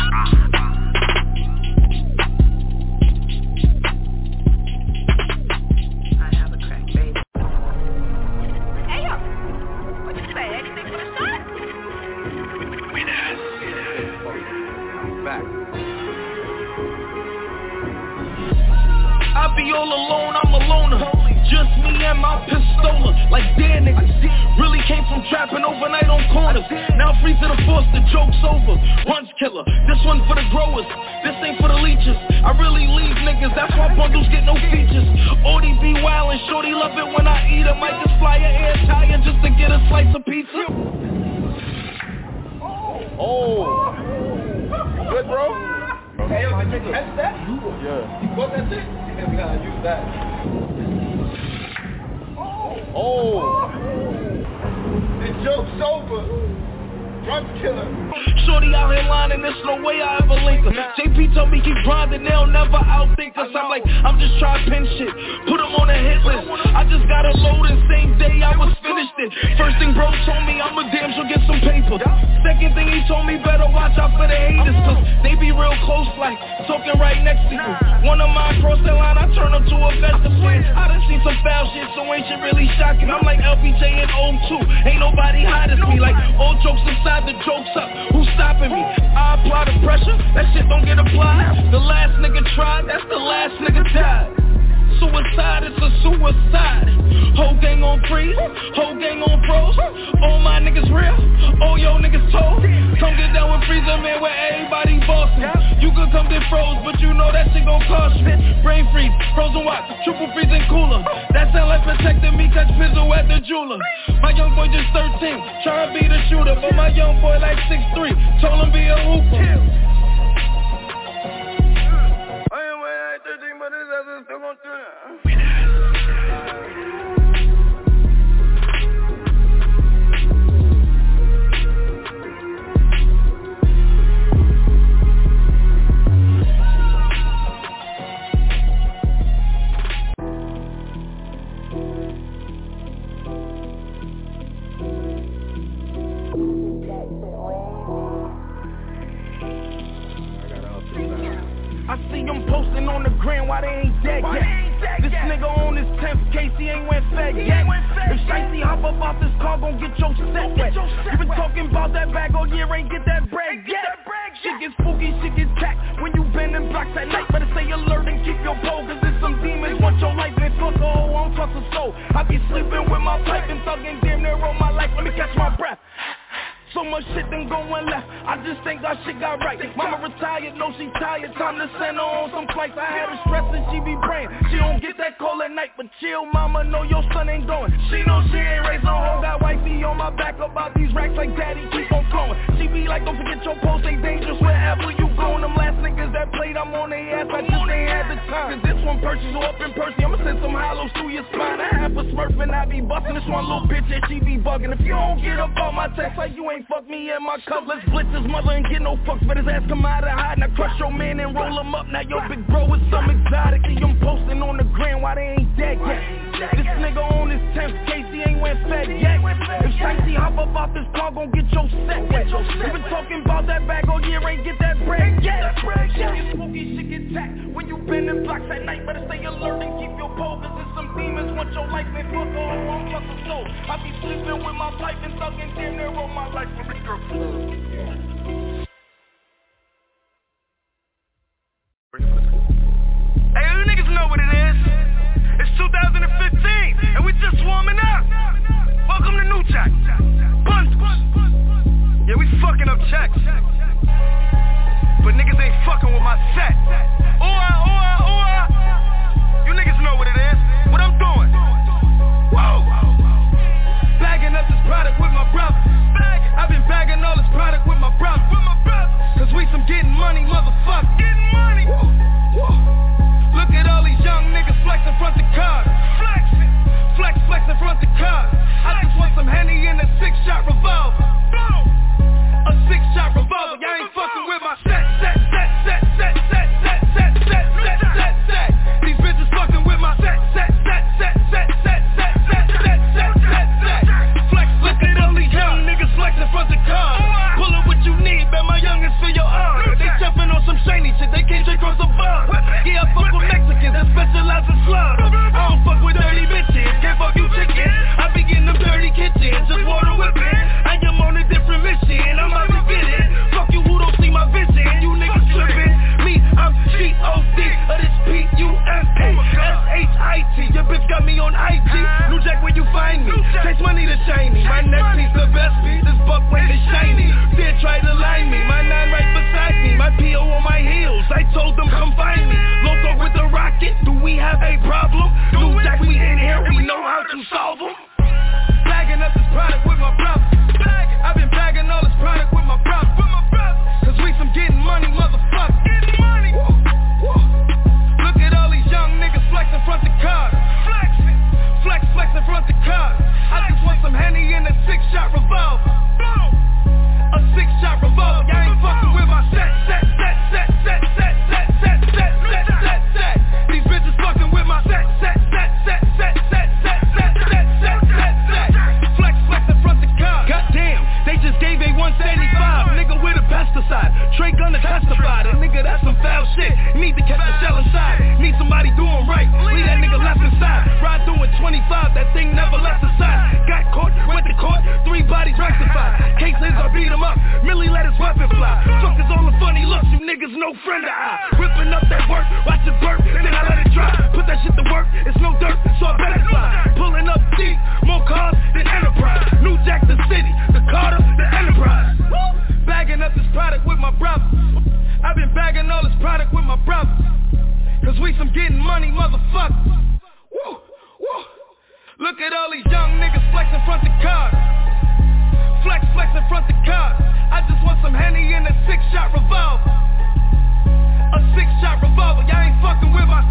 I be all alone, I'm a loner. Just me and my pistola. Like dead niggas. Really came from trapping overnight on corners. Now free to the force, the joke's over. Runs killer, this one for the growers. This ain't for the leechers. I really leave niggas, that's why bundles get no features. Odie be wild and shorty love it when I eat her. Might just fly an air tire just to get a slice of pizza. Oh, good bro? Hey, yo, did you catch that? Yeah. You caught that shit? Yeah, we gotta use that. Oh. The joke's over. Drug killer. Shorty out here lying, there's no way I ever link her. J P told me keep grinding, they'll never outthink us. I'm like, I'm just trying to pin shit. Put them on a hit list. I just got a load and same day I was finished it. First thing bro told me, I'm a damn sure get some paper. Second thing he told me, better watch out for the haters. Cause they be real close like, talking right next to you. One of mine cross that line, I turn them to a vegetable. I done seen some foul shit, so ain't shit really shocking. I'm like L P J and O two. Ain't nobody hide as me. Like, all jokes aside, the joke's up. Who's stopping me? I apply the pressure, that shit don't get applied. The last nigga tried, that's the last nigga died. Suicide, it's a suicide. Whole gang on freeze, whole gang on froze. All my niggas real, all your niggas told. Come get down with Freezer, man, where everybody bossing. You could come get froze, but you know that shit gon' cost you. Brain freeze, frozen watch, triple freezing cooler. That sound like protecting me, catch pizzle at the jeweler. My young boy just thirteen, tryna be the shooter. But my young boy like six three, told him be a hooper. I see him posting on the gram why they ain't dead yet. This nigga on his tenth case, he ain't went fed yet. If Shicey hop up off this car, gon' get your set wet. You been talking about that bag all year, ain't get that bread yet. Shit gets spooky, shit gets tacked when you bending blocks at night. Better stay alert and keep your pole, cause there's some demons want your life and fuck a hoe, I don't trust a soul. I be sleeping with my pipe and thugging damn near all my life, let me catch my breath. So much shit done going left, I just think our shit got right. Mama retired, no she tired, time to send her on some flights. I had her stressing, she be praying, she don't get that call at night. But chill mama, know your son ain't going. She know she ain't raised no hoe, got wifey on my back about these racks like daddy, keep on flowing. She be like, don't forget your post, they dangerous wherever you going. Them last niggas that that plate, I'm on their ass, I just ain't had the time. Cause this one purchase or up in person, I'ma send some hollows through your spine. I have a smurf and I be bustin' this one little bitch and she be bugging. If you don't get up on my text like you ain't fuck me and my cup, let's blitz his mother and get no fucks. But his ass come out of hide, now crush your man and roll him up. Now your big bro is some exotic. See him posting on the gram, why they ain't dead yet? This nigga on his tenth case, he ain't went fed yet. If Shicey hop up off this car, gon' get your set wet. You been talking about that bag all year, ain't get that bread yet. Shit spooky, shit get tacked. When you been in blocks at night, better stay alert and keep your pole. Cause there's some demons want your life, and fuck all wrong, fuck the soul. I be sleeping with my pipe and thugging damn near all my life from the girl. Hey, you niggas know what it is. It's two thousand fifteen, and we just warming up. Welcome to New Jack. Bundles. Yeah, we fucking up checks. But niggas ain't fucking with my set. Ooh, ah, ooh, ah, ooh, ah. You niggas know what it is. What I'm doing. Whoa. Bagging up this product with my brother. I've been bagging all this product with my brother. Cause we some getting money, motherfucker. Getting money. Whoa. Whoa. Look at all these young niggas flexing front the car. Flexing. Flex, flex in front the car. I just want some Henny in a six-shot revolver. A six-shot revolver. Y'all ain't fucking with my set, set, set, set, set, set, set, set, set, set, set, set. These bitches fucking with my set, set, set, set, set, set, set, set, set, set, set, set. Flex, look at all these young niggas flexing front the car. Pull up what you need, man. My youngins feel your arm. They jumping on some shiny shit. They can't take cross the bar. Yeah, I fuck with Mexicans that specialize in slaughter. I don't fuck with dirty bitches. Can't fuck you chicken. I be getting them dirty kitchens. Just water whipping. I am on a different mission. I'm out to get it. Fuck you who don't see my vision. You niggas tripping. Me, I'm G O D of this P U S A S H I T. Your bitch got me on I G. New Jack, where you find me? Takes money to shiny. My next piece the best piece. This buck weight is shiny. Did try to line me. My nine right beside me. My P O on my heels. I told them come find me. Loco with the rocket. Do we have a problem? New Jack, we in here. We know how to solve them. Bagging up this product with my brother. I've been bagging all this product with my brother. Cause we some getting money, motherfucker. Getting money. Whoa, whoa. Look at all these young niggas flexing front the car. Flexing. Flex, flex in front the car. I just want some Henny in a six-shot revolver. A six-shot revolver. Y'all ain't fucking with my set, set, set, set, set, set, set, set, set, set, set, set. These bitches fucking with my set, set, set, set, set, set, set, set, set, set, set, set. Flex, flex in front the car. Goddamn, they just gave a one seventy-five. Nigga with a pesticide. Trey gonna testify. That nigga, that's some foul shit. Need to catch the shell inside. Need somebody doing right. Leave that nigga left inside. Ride doing twenty-five. That thing never left the side. Got caught, went to court. Three bodies rectified. Cases I beat him up. Millie let his weapon fly. Fuckers all the funny looks. You niggas no friend of I. Ripping up that work. Watch it burp. Then I let it drop. Put that shit to work. It's no dirt. So I better fly. Pulling up deep. More cars than Enterprise. New Jack the city. The Carter. The Enterprise. Bagging up this product with my brother. I've been bagging all this product with my brother. Cause we some getting money, motherfucker. Woo, woo. Look at all these young niggas flexing front the car. Flex, flex in front the car. I just want some Henny in a six-shot revolver. A six-shot revolver. Y'all ain't fucking with my...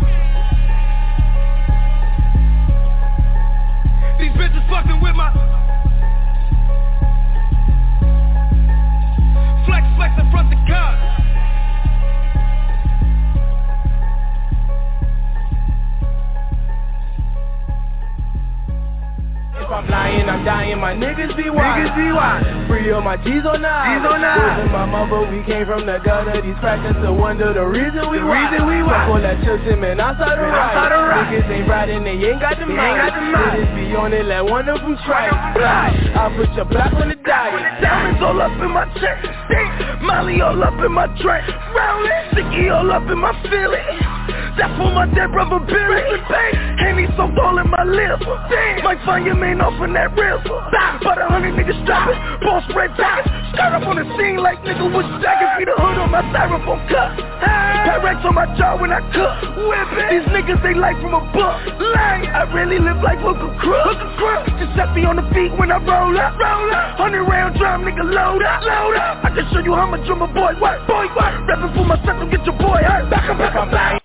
These bitches fucking with my... Flex, flex in front the car. If I'm lying, I'm dying, my niggas be wild. Niggas be wild. Free all my G's on nine. G's on nine. With my mother, we came from the gutter. These crackers to wonder the reason we wild. The reason we wild. Fuck all that chilton, man, outside the ride. Niggas ain't riding, they ain't got the mind. Niggas be on it like one of them strike. I put your black on the diet. Diamonds all up in my chest. Molly all up in my drink. Sticky all up in my feeling. That's for my dead brother Billy. Henny soaked all in my lips. Might find your man off in that river. But a hundred niggas strapping, ball spread jackets. Skirt up on the scene like nigga with jackets. Be the hood on my styrofoam cup. Pyrex on my jaw when I cook. These niggas they like from a book. I really live like Hook a Crook. Just set me on the feet when I roll up. Hundred round drum, nigga load up. I can show you how much I'm a boy. What? Boy, what? Rapping for myself, don't get your boy hurt. Back up, back up, back up.